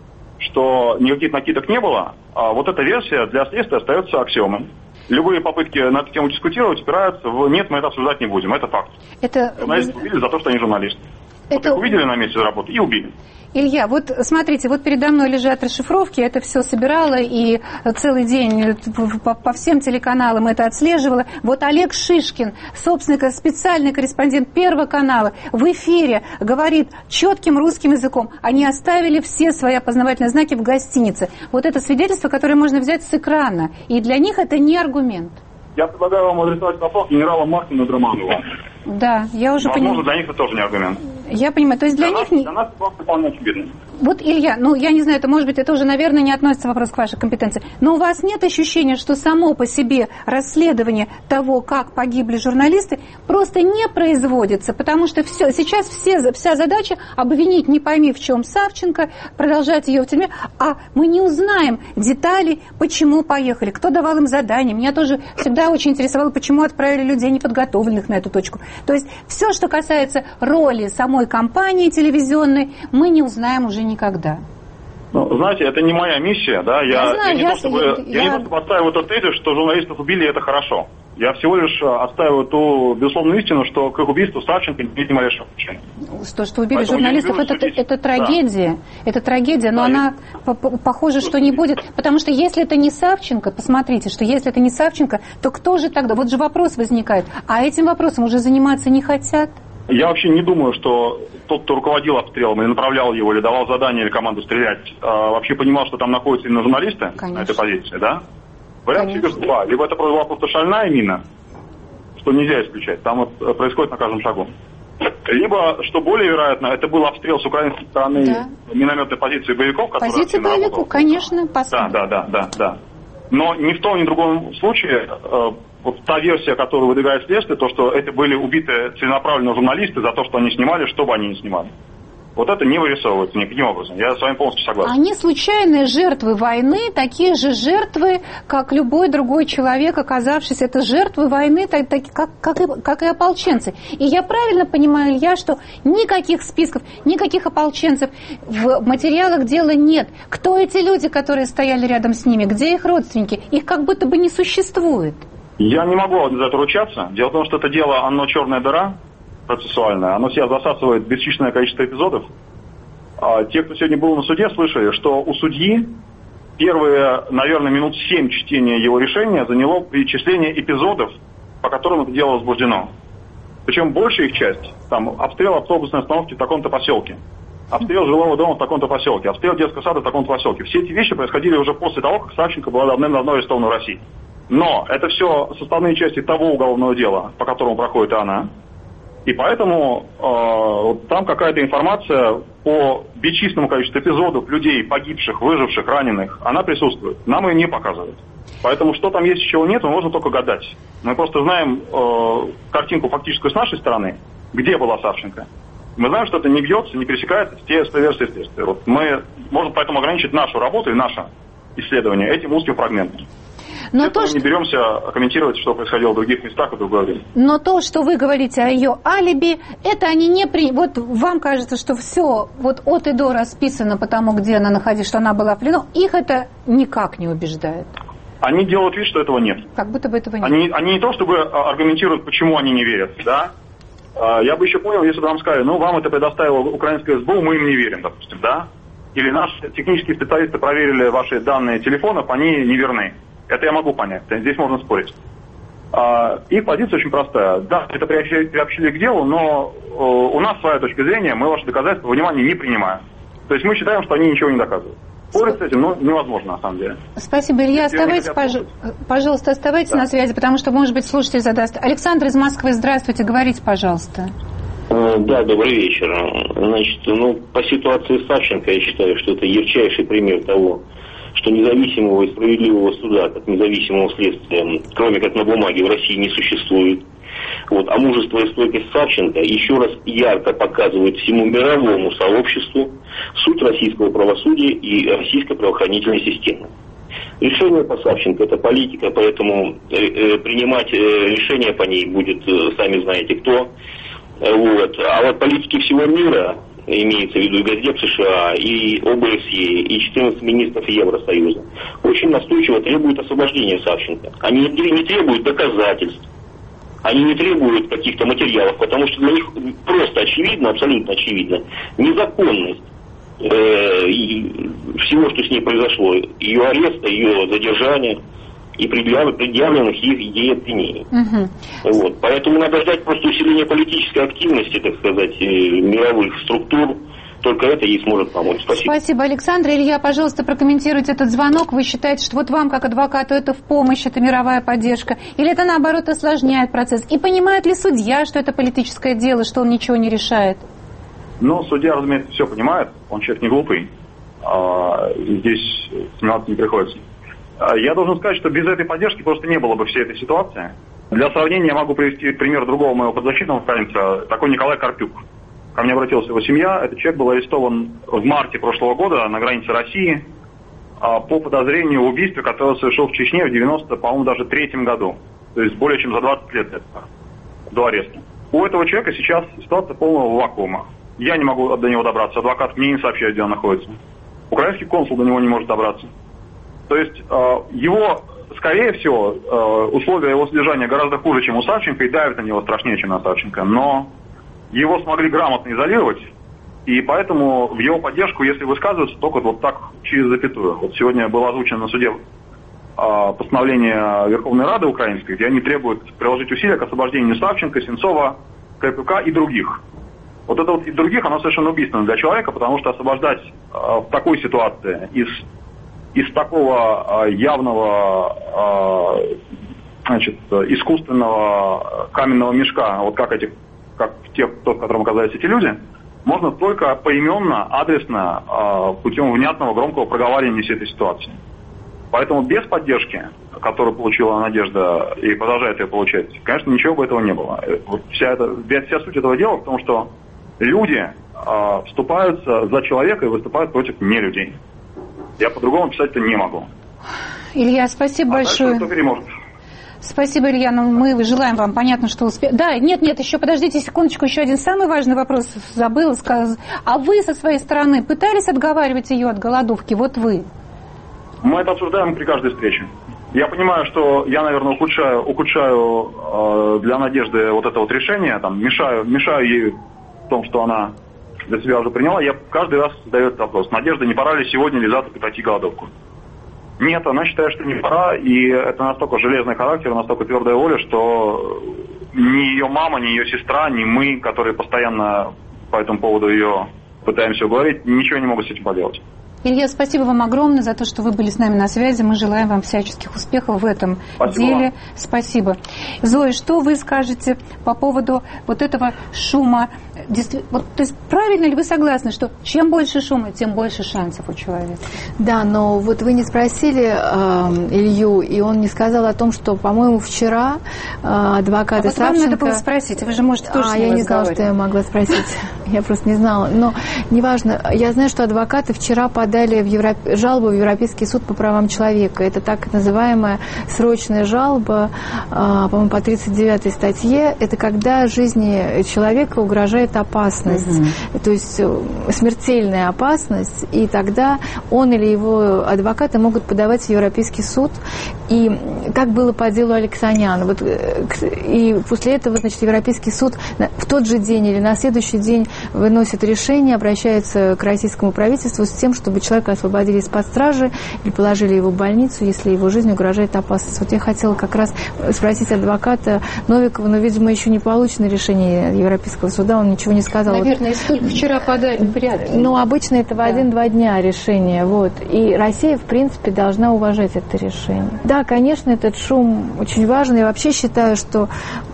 что никаких накидок не было, а вот эта версия для следствия остается аксиомой. Любые попытки на эту тему дискутировать упираются в «нет, мы это обсуждать не будем». Это факт. Это... Журналисты убили за то, что они журналисты. Это... Вот их увидели на месте работы и убили. Илья, вот смотрите, вот передо мной лежат расшифровки, я это все собирала и целый день по, по всем телеканалам это отслеживала. Вот Олег Шишкин, собственно, специальный корреспондент Первого канала, в эфире говорит четким русским языком. Они оставили все свои опознавательные знаки в гостинице. Вот это свидетельство, которое можно взять с экрана. И для них это не аргумент. Я предлагаю вам адресовать вопрос генерала Маркину и Драманову. Да, я уже понимаю. Возможно, для них это тоже не аргумент. Я понимаю, то есть для, для них... Нас, для нас это вполне очевидно. Вот, Илья, ну, я не знаю, это, может быть, это уже, наверное, не относится вопрос к вашей компетенции, но у вас нет ощущения, что само по себе расследование того, как погибли журналисты, просто не производится, потому что все, сейчас все, вся задача обвинить, не пойми в чем, Савченко, продолжать ее в тюрьме, а мы не узнаем детали, почему поехали, кто давал им задания. Меня тоже всегда очень интересовало, почему отправили людей неподготовленных на эту точку. То есть все, что касается роли самой компании телевизионной, мы не узнаем уже никогда. Ну, знаете, это не моя миссия, да. Я, я, знаю, я, не, я, то, чтобы, я, я... я не то, чтобы отстаиваю тот тезис, что журналистов убили, это хорошо. Я всего лишь отстаиваю ту безусловную истину, что к их убийству Савченко не имеет ни малейшего отношения. То, что убили Поэтому журналистов, это, это трагедия. Да. Это трагедия, но да, она и... похоже, что не будет. Потому что если это не Савченко, посмотрите, что если это не Савченко, то кто же тогда? Вот же вопрос возникает. А этим вопросом уже заниматься не хотят? Я вообще не думаю, что тот, кто руководил обстрелом или направлял его, или давал задание или команду стрелять, вообще понимал, что там находятся именно журналисты. Конечно. На этой позиции, да? Вариант фигур два. Либо это была просто шальная мина, что нельзя исключать, там вот происходит на каждом шагу. Либо, что более вероятно, это был обстрел с украинской стороны да. минометной позиции боевиков, которые... Позиции боевиков, конечно. Да, да, да, да, да. Но ни в том, ни в другом случае... Вот та версия, которую выдвигает следствие, то, что это были убиты целенаправленно журналисты за то, что они снимали, что бы они ни снимали. Вот это не вырисовывается никаким образом. Я с вами полностью согласен. Они случайные жертвы войны, такие же жертвы, как любой другой человек, оказавшийся. Это жертвы войны, так, так, как, как, и, как и ополченцы. И я правильно понимаю, Илья, что никаких списков, никаких ополченцев в материалах дела нет. Кто эти люди, которые стояли рядом с ними? Где их родственники? Их как будто бы не существует. Я не могу за это ручаться. Дело в том, что это дело, оно черная дыра процессуальная, оно себя засасывает бесчисленное количество эпизодов. А те, кто сегодня был на суде, слышали, что у судьи первые, наверное, минут семь чтения его решения заняло перечисление эпизодов, по которым это дело возбуждено. Причем большая их часть, там, обстрел автобусной остановки в таком-то поселке, обстрел жилого дома в таком-то поселке, обстрел детского сада в таком-то поселке. Все эти вещи происходили уже после того, как Савченко была давным-давно арестована в России. Но это все составные части того уголовного дела, по которому проходит она. И поэтому э, там какая-то информация по бесчисленному количеству эпизодов людей, погибших, выживших, раненых, она присутствует. Нам ее не показывают. Поэтому что там есть, чего нет, мы можем только гадать. Мы просто знаем э, картинку фактическую с нашей стороны, где была Савченко. Мы знаем, что это не бьется, не пересекается с те с той версией следствия. Вот мы можем поэтому ограничить нашу работу и наше исследование этим узким фрагментом. Но то, мы что... не беремся комментировать, что происходило в других местах и в другое время. Но то, что вы говорите о ее алиби, это они не при... Вот вам кажется, что все вот от и до расписано по тому, где она находилась, что она была в плену, их это никак не убеждает. Они делают вид, что этого нет. Как будто бы этого нет. Они, они не то, чтобы аргументируют, почему они не верят, да? Я бы еще понял, если бы вам сказали, ну, вам это предоставило украинское СБУ, мы им не верим, допустим, да? Или наши технические специалисты проверили ваши данные телефонов, они неверны. Это я могу понять, здесь можно спорить. А, их позиция очень простая. Да, это приобщили, приобщили к делу, но у нас своя точка зрения, мы ваши доказательства во внимание не принимаем. То есть мы считаем, что они ничего не доказывают. Спорить с этим, ну, невозможно, на самом деле. Спасибо, Илья. Оставайтесь, пож... пожалуйста, оставайтесь да. на связи, потому что, может быть, слушатель задаст. Александр из Москвы, здравствуйте, говорите, пожалуйста. Да, добрый вечер. Значит, ну, по ситуации Савченко, я считаю, что это ярчайший пример того, что независимого и справедливого суда, как независимого следствия, кроме как на бумаге, в России не существует. Вот. А мужество и стойкость Савченко еще раз ярко показывает всему мировому сообществу суть российского правосудия и российской правоохранительной системы. Решение по Савченко – это политика, поэтому э, э, принимать э, решение по ней будет, э, сами знаете кто. Вот. А вот политики всего мира, имеется в виду и Госдеп США, и О Бэ С Е, и четырнадцать министров Евросоюза, очень настойчиво требуют освобождения Савченко. Они не требуют доказательств. Они не требуют каких-то материалов, потому что для них просто очевидно, абсолютно очевидно, незаконность э, и всего, что с ней произошло, ее ареста, ее задержания и предъявленных ей обвинений. Угу. Вот. Поэтому надо ждать просто усиления политической активности, так сказать, мировых структур. Только это ей сможет помочь. Спасибо. Спасибо, Александр. Илья, пожалуйста, прокомментируйте этот звонок. Вы считаете, что вот вам, как адвокату, это в помощь, это мировая поддержка? Или это, наоборот, осложняет процесс? И понимает ли судья, что это политическое дело, что он ничего не решает? Ну, судья, разумеется, все понимает. Он человек не глупый. Здесь сомневаться не приходится. Я должен сказать, что без этой поддержки просто не было бы всей этой ситуации. Для сравнения я могу привести пример другого моего подзащитного украинца, такой Николай Карпюк. Ко мне обратилась его семья. Этот человек был арестован в марте прошлого года на границе России по подозрению в убийстве, которое совершил в Чечне в девяносто, по-моему, даже третьем году. То есть более чем за двадцать лет до ареста. У этого человека сейчас ситуация полного вакуума. Я не могу до него добраться. Адвокат мне не сообщает, где он находится. Украинский консул до него не может добраться. То есть его, скорее всего, условия его содержания гораздо хуже, чем у Савченко, и давят на него страшнее, чем на Савченко. Но его смогли грамотно изолировать, и поэтому в его поддержку, если высказываться, только вот так через запятую. Вот сегодня было озвучено на суде э, постановление Верховной Рады Украинской, где они требуют приложить усилия к освобождению Савченко, Сенцова, Карпюка и других. Вот это вот и других, оно совершенно убийственно для человека, потому что освобождать э, в такой ситуации из, из такого э, явного э, значит, искусственного каменного мешка, вот как этих как те, тот, в котором оказались эти люди, можно только поименно, адресно, путем внятного, громкого проговаривания всей этой ситуации. Поэтому без поддержки, которую получила Надежда и продолжает ее получать, конечно, ничего бы этого не было. Вот вся, эта, вся суть этого дела в том, что люди вступаются за человека и выступают против нелюдей. Я по-другому писать это не могу. Илья, спасибо а большое. Дальше, кто переможет. Спасибо, Илья. Ну, мы желаем вам, понятно, что успех. Да, нет, нет, еще подождите секундочку, еще один самый важный вопрос забыла сказать. А вы со своей стороны пытались отговаривать ее от голодовки? Вот вы. Мы это обсуждаем при каждой встрече. Я понимаю, что я, наверное, ухудшаю, ухудшаю э, для Надежды вот это вот решение, там, мешаю, мешаю ей в том, что она для себя уже приняла. Я каждый раз задаю этот вопрос. Надежда, не пора ли сегодня или завтра прекратить голодовку? Нет, она считает, что не пора, и это настолько железный характер, настолько твердая воля, что ни ее мама, ни ее сестра, ни мы, которые постоянно по этому поводу ее пытаемся уговорить, ничего не могут с этим поделать. Илья, спасибо вам огромное за то, что вы были с нами на связи. Мы желаем вам всяческих успехов в этом спасибо деле. Вам. Спасибо. Зоя, что вы скажете по поводу вот этого шума? Вот, то есть правильно ли вы согласны, что чем больше шума, тем больше шансов у человека? Да, но вот вы не спросили э, Илью, и он не сказал о том, что, по-моему, вчера э, адвокаты а Савченко... вам надо было спросить, вы же можете тоже а, с ним я не знала, что я могла спросить. Я просто не знала. Но неважно, я знаю, что адвокаты вчера подали в Европ... жалобу в Европейский суд по правам человека. Это так называемая срочная жалоба, э, по-моему, по тридцать девятой статье. Это когда жизни человека угрожает опасность, угу. то есть смертельная опасность, и тогда он или его адвокаты могут подавать в Европейский суд. И как было по делу Алексаняна. Вот, и после этого, значит, Европейский суд в тот же день или на следующий день выносит решение, обращается к российскому правительству с тем, чтобы человека освободили из-под стражи или положили его в больницу, если его жизни угрожает опасность. Вот я хотела как раз спросить адвоката Новикова, но, видимо, еще не получено решение Европейского суда, он ничего не сказал. Наверное, вот, только вчера подали порядок. Ну, обычно это в один-два дня решение, вот. И Россия, в принципе, должна уважать это решение. Да, конечно, этот шум очень важен. Я вообще считаю, что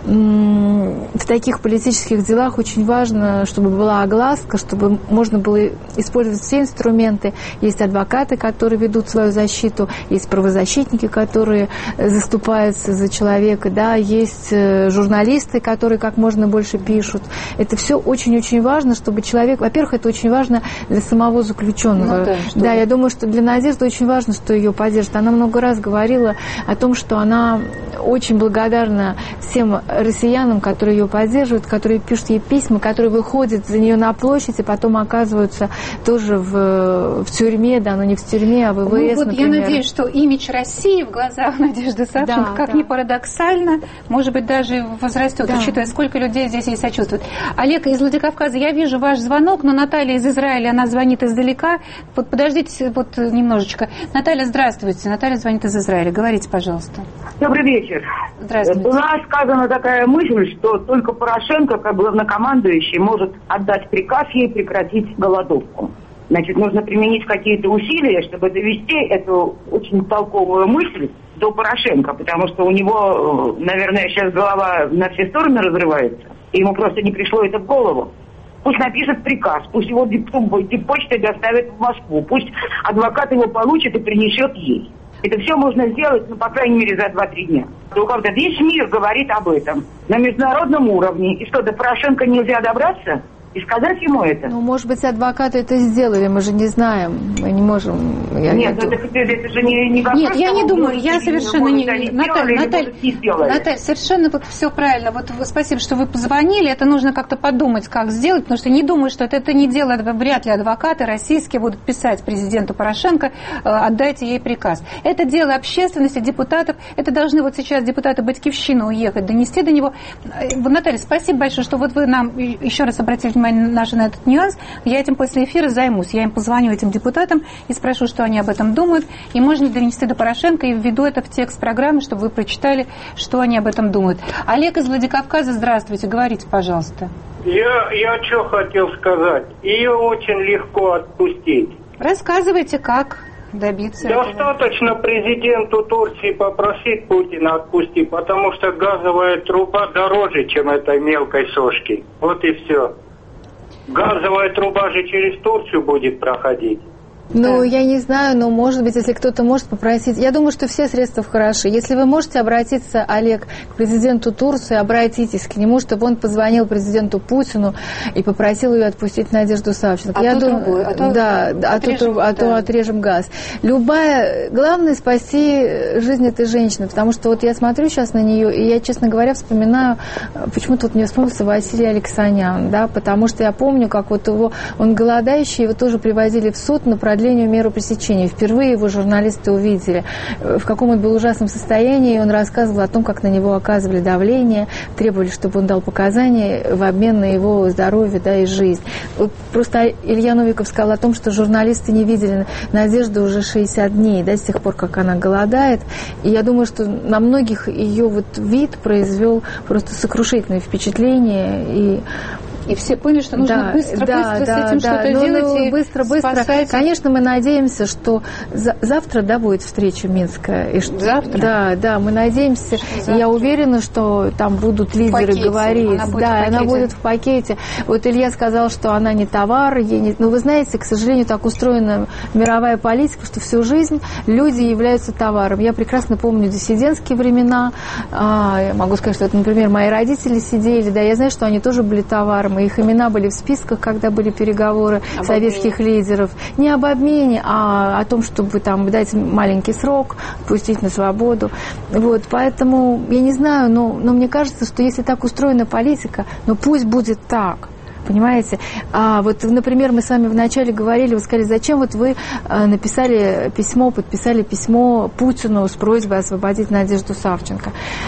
м- в таких политических делах очень важно, чтобы была огласка, чтобы можно было использовать все инструменты. Есть адвокаты, которые ведут свою защиту, есть правозащитники, которые заступаются за человека, да, есть журналисты, которые как можно больше пишут. Это все очень-очень важно, чтобы человек... Во-первых, это очень важно для самого заключенного. Ну, да, да, я думаю, что для Надежды очень важно, что ее поддержат. Она много раз говорила о том, что она очень благодарна всем россиянам, которые ее поддерживают, которые пишут ей письма, которые выходят за нее на площадь и потом оказываются тоже в, в тюрьме, да, но не в тюрьме, а в ВВС, ну, вот например. Я надеюсь, что имидж России в глазах Надежды Савченко, да, как да. ни парадоксально, может быть, даже возрастет, да. учитывая, сколько людей здесь ей сочувствует. Олег из Владикавказа, я вижу ваш звонок, но Наталья из Израиля, она звонит издалека. Вот подождите вот немножечко. Наталья, здравствуйте. Наталья звонит из Израиля. Говорите, пожалуйста. Добрый вечер. Здравствуйте. Была сказана такая мысль, что только Порошенко, как главнокомандующий, может отдать приказ ей прекратить голодовку. Значит, нужно применить какие-то усилия, чтобы довести эту очень толковую мысль до Порошенко, потому что у него, наверное, сейчас голова на все стороны разрывается, и ему просто не пришло это в голову. Пусть напишет приказ, пусть его диппочтой доставят в Москву, пусть адвокат его получит и принесет ей. Это все можно сделать, ну, по крайней мере, за два-три дня. То когда весь мир говорит об этом на международном уровне, и что, до Порошенко нельзя добраться и сказать ему это? Ну, может быть, адвокаты это сделали, мы же не знаем, мы не можем... Я Нет, ну, это, это же не, не вопрос. Нет, я не думаю, я совершенно не... Наталья, Наталья, Наталья, совершенно вот все правильно. Вот спасибо, что вы позвонили, это нужно как-то подумать, как сделать, потому что не думаю, что это, это не дело, вряд ли адвокаты российские будут писать президенту Порошенко, отдайте ей приказ. Это дело общественности, депутатов, это должны вот сейчас депутаты Батькивщины уехать, донести до него. Наталья, спасибо большое, что вот вы нам еще раз обратили внимание наши на этот нюанс. Я этим после эфира займусь. Я им позвоню, этим депутатам, и спрошу, что они об этом думают. И можно донести до Порошенко, и введу это в текст программы, чтобы вы прочитали, что они об этом думают. Олег из Владикавказа, здравствуйте. Говорите, пожалуйста. Я, я что хотел сказать. Ее очень легко отпустить. Рассказывайте, как добиться Достаточно этого. Президенту Турции попросить Путина отпустить, потому что газовая труба дороже, чем этой мелкой сошки. Вот и все. Газовая труба же через Турцию будет проходить. Ну, да. Я не знаю, но, может быть, если кто-то может попросить... Я думаю, что все средства хороши. Если вы можете обратиться, Олег, к президенту Турции, обратитесь к нему, чтобы он позвонил президенту Путину и попросил ее отпустить Надежду Савченко. А Я то думаю, другой, а то да, отрежем, а, то, а то отрежем газ. Любая... Главное спасти жизнь этой женщины, потому что вот я смотрю сейчас на нее, и я, честно говоря, вспоминаю... Почему-то вот мне вспомнился Василий Алексанян, да, потому что я помню, как вот его... Он голодающий, его тоже привозили в суд на продлению меру пресечения. Впервые его журналисты увидели, в каком он был ужасном состоянии, и он рассказывал о том, как на него оказывали давление, требовали, чтобы он дал показания в обмен на его здоровье, да, и жизнь. Вот просто Илья Новиков сказал о том, что журналисты не видели Надежду уже шестьдесят дней, да, с тех пор, как она голодает. И я думаю, что на многих ее вот вид произвел просто сокрушительное впечатление. И И все поняли, что нужно да, быстро, да, быстро да, с этим да, что-то ну, делать ну, и быстро, быстро. спасать. Конечно, мы надеемся, что за, завтра, да, будет встреча Минская. И что, завтра? Да, да, мы надеемся. И я уверена, что там будут лидеры говорить. Она будет да, в она будет в пакете. Вот Илья сказал, что она не товар. Ей не... Но вы знаете, к сожалению, так устроена мировая политика, что всю жизнь люди являются товаром. Я прекрасно помню диссидентские времена. А, я могу сказать, что, это, например, мои родители сидели, да, я знаю, что они тоже были товаром, и их имена были в списках, когда были переговоры об советских обмене. Лидеров. Не об обмене, а о том, чтобы там дать маленький срок, пустить на свободу. Вот, поэтому, я не знаю, но, но мне кажется, что если так устроена политика, ну пусть будет так. Понимаете? А вот, например, мы с вами вначале говорили, вы сказали, зачем вот вы написали письмо, подписали письмо Путину с просьбой освободить Надежду Савченко.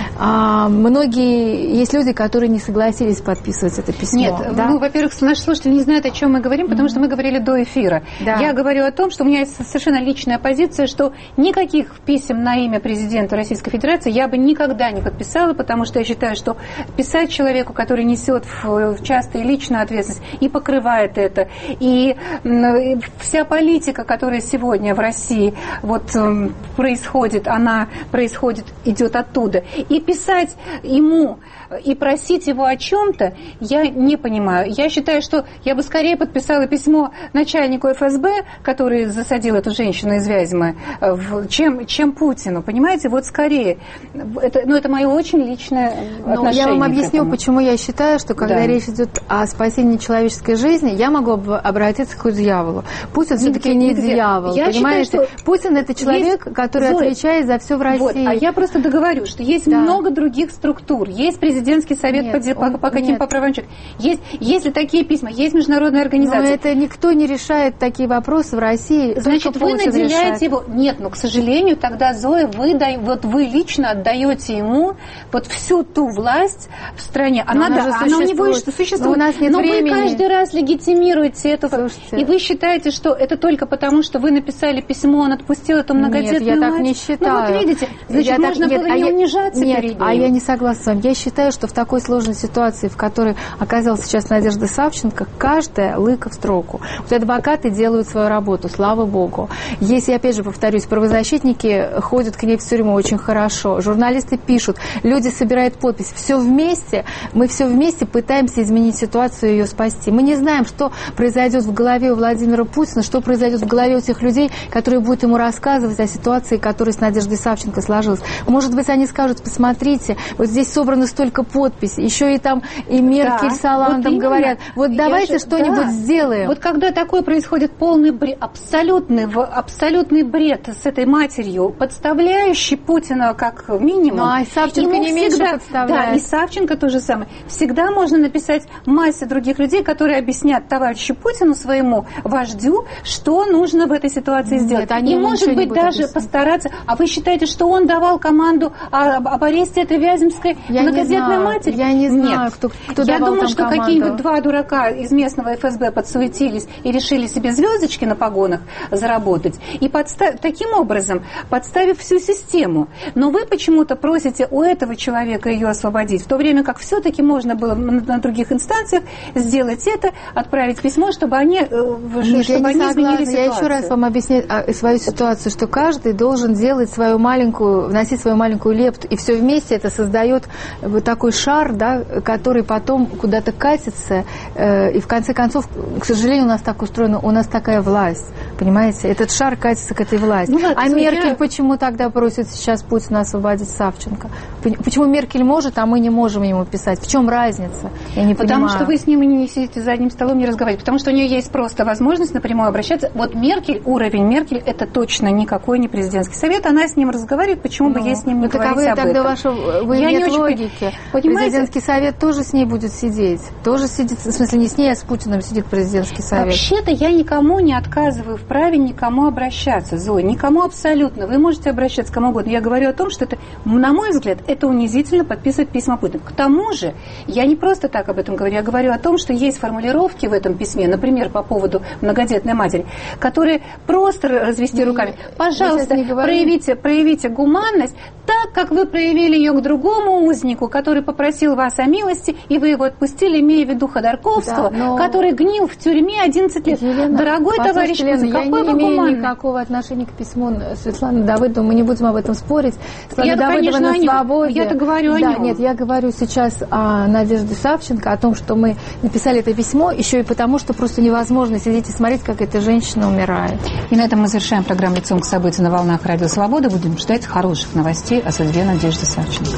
А, многие, есть люди, которые не согласились подписывать это письмо. Нет, да? ну, во-первых, наши слушатели не знают, о чем мы говорим, потому mm-hmm. что мы говорили до эфира. Да. Я говорю о том, что у меня есть совершенно личная позиция, что никаких писем на имя президента Российской Федерации я бы никогда не подписала, потому что я считаю, что писать человеку, который несет в, в часто и личную ответственность, и покрывает это, и, и вся политика, которая сегодня в России вот, происходит, она происходит, идет оттуда. И писать ему и просить его о чем-то, я не понимаю. Я считаю, что я бы скорее подписала письмо начальнику эф эс бэ, который засадил эту женщину из Вязьмы, чем, чем Путину. Понимаете, вот скорее. Это, ну, это мое очень личное отношение. Но я вам объясню, почему я считаю, что когда да. речь идет о спасении человеческой жизни, я могу обратиться к дьяволу. Путин все-таки не нигде. дьявол. Я понимаете? Считаю, что Путин это человек, есть... который Зоя, отвечает за все в России. Вот, а я просто договорю, что есть да. много других структур. Есть президентский совет нет, по, он, по каким по правам человека. Есть, если такие письма, есть международная организация. Но это никто не решает такие вопросы в России. Значит, вы наделяете решает. его. Нет, но, к сожалению, тогда, Зоя, вы, дай, вот вы лично отдаете ему вот всю ту власть в стране. Она, она, да, она у него что существует. Но, у нас нет но вы каждый раз легитимируете это. Слушайте. И вы считаете, что это только потому, что вы написали письмо, он отпустил эту многодетную Нет, я мать? так не считаю. Ну вот видите, значит, я можно так, было нет, не а унижаться нет, перед ним. А я не согласна с вами. Я считаю, что в такой сложной ситуации, в которой оказалась сейчас Надежда Савченко, каждая лыка в строку. Вот адвокаты делают свою работу, слава богу. Если, опять же, повторюсь, правозащитники ходят к ней в тюрьму очень хорошо, журналисты пишут, люди собирают подпись. Все вместе, мы все вместе пытаемся изменить ситуацию и ее спасти. Мы не знаем, что произойдет в голове у Владимира Путина, что произойдет в голове у тех людей, которые будут ему рассказывать о ситуации, которая с Надеждой Савченко сложилась. Может быть, они скажут, посмотрите, вот здесь собрано столько подписей, еще и там и Меркель да, с Оландом вот говорят, вот давайте что-нибудь да. сделаем. Вот когда такое происходит, полный бред, абсолютный, абсолютный бред с этой матерью, подставляющий Путина как минимум. Ну, а и Савченко не меньше подставляет. Да, и Савченко то же самое. Всегда можно написать массе других людей, которые объяснят товарищу Путину, своему вождю, что нужно в этой ситуации сделать. Нет, и, может быть, даже объяснять. постараться. А вы считаете, что он давал команду об, об аресте этой вяземской многодетной матери? Я не знаю, Нет. кто, кто Я давал думаю, там что команду. какие-нибудь два дурака из местного эф эс бэ подсуетились и решили себе звездочки на погонах заработать. И подстав... таким образом, подставив всю систему. Но вы почему-то просите у этого человека ее освободить, в то время как все-таки можно было на других инстанциях сделать это, отправить письмо, чтобы они, Нет, чтобы они изменили ситуацию. Я еще раз вам объясню свою ситуацию, что каждый должен делать свою маленькую, вносить свою маленькую лепту, и все вместе это создает вот такой шар, да, который потом куда-то катится, э, и в конце концов, к сожалению, у нас так устроено, у нас такая власть, понимаете, этот шар катится к этой власти. Ну, ладно, а Меркель я... почему тогда просит сейчас Путина освободить Савченко? Почему Меркель может, а мы не можем ему писать? В чем разница? Я не Потому понимаю. что вы с ним не сидите за одним столом, не разговариваете. Потому что у нее есть просто возможность напрямую обращаться. Вот Меркель, уровень Меркель, это точно никакой не президентский совет. Она с ним разговаривает, почему ну, бы ей с ним не говорить вы, об тогда этом? Ваша, вы Я нет не очень логики. Понимаете? Президентский совет тоже с ней будет сидеть. Тоже сидит, в смысле, не с ней, а с Путиным сидит президентский совет. Вообще-то я никому не отказываю в праве никому обращаться, Зоя. Никому абсолютно. Вы можете обращаться к кому угодно. Я говорю о том, что это, на мой взгляд, это унизительно подписывать письма Путину. К тому же, я не просто так об этом говорю, я говорю о том, что есть формулировки в этом письме, например, по поводу многодетной матери, которые просто развести не, руками. Пожалуйста, проявите, проявите гуманность так, как вы проявили ее к другому узнику, который попросил вас о милости, и вы его отпустили, имея в виду Ходорковского, да, но... который гнил в тюрьме одиннадцать лет. Елена, Дорогой товарищ Путин, я не имею гуманный? никакого отношения к письму Светланы Давыдовой, мы не будем об этом спорить. Светлана Давыдова на свободе. Я-то говорю о да, нем. Нет, я говорю сейчас о Надежде Савченко, о том, что мы написали это письмо, еще и потому, что просто невозможно сидеть и смотреть, как эта женщина умирает. И на этом мы завершаем программу «Лицом к событию» на волнах Радио Свобода. Будем ждать хороших новостей о судьбе Надежды Савченко.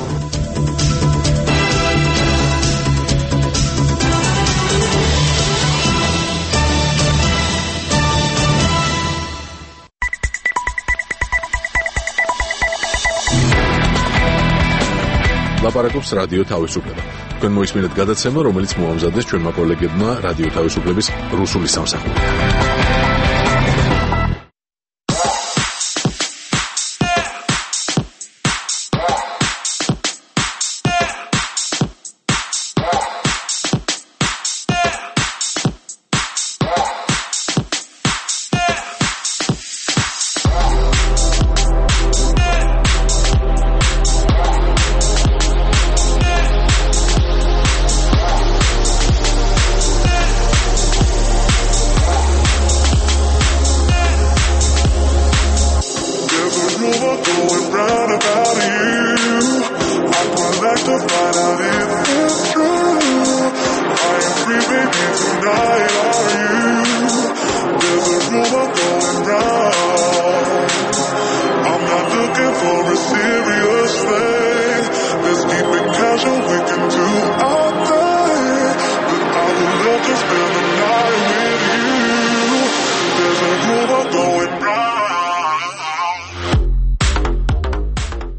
ლაპარაკობს რადიო თავისუფლება. თქვენ მოისმინეთ გადაცემა, რომელიც მოამზადეს ჩვენმა კოლეგებმა რადიო თავისუფლების რუსული სამსახური. For a serious thing, let's keep it casual, we can do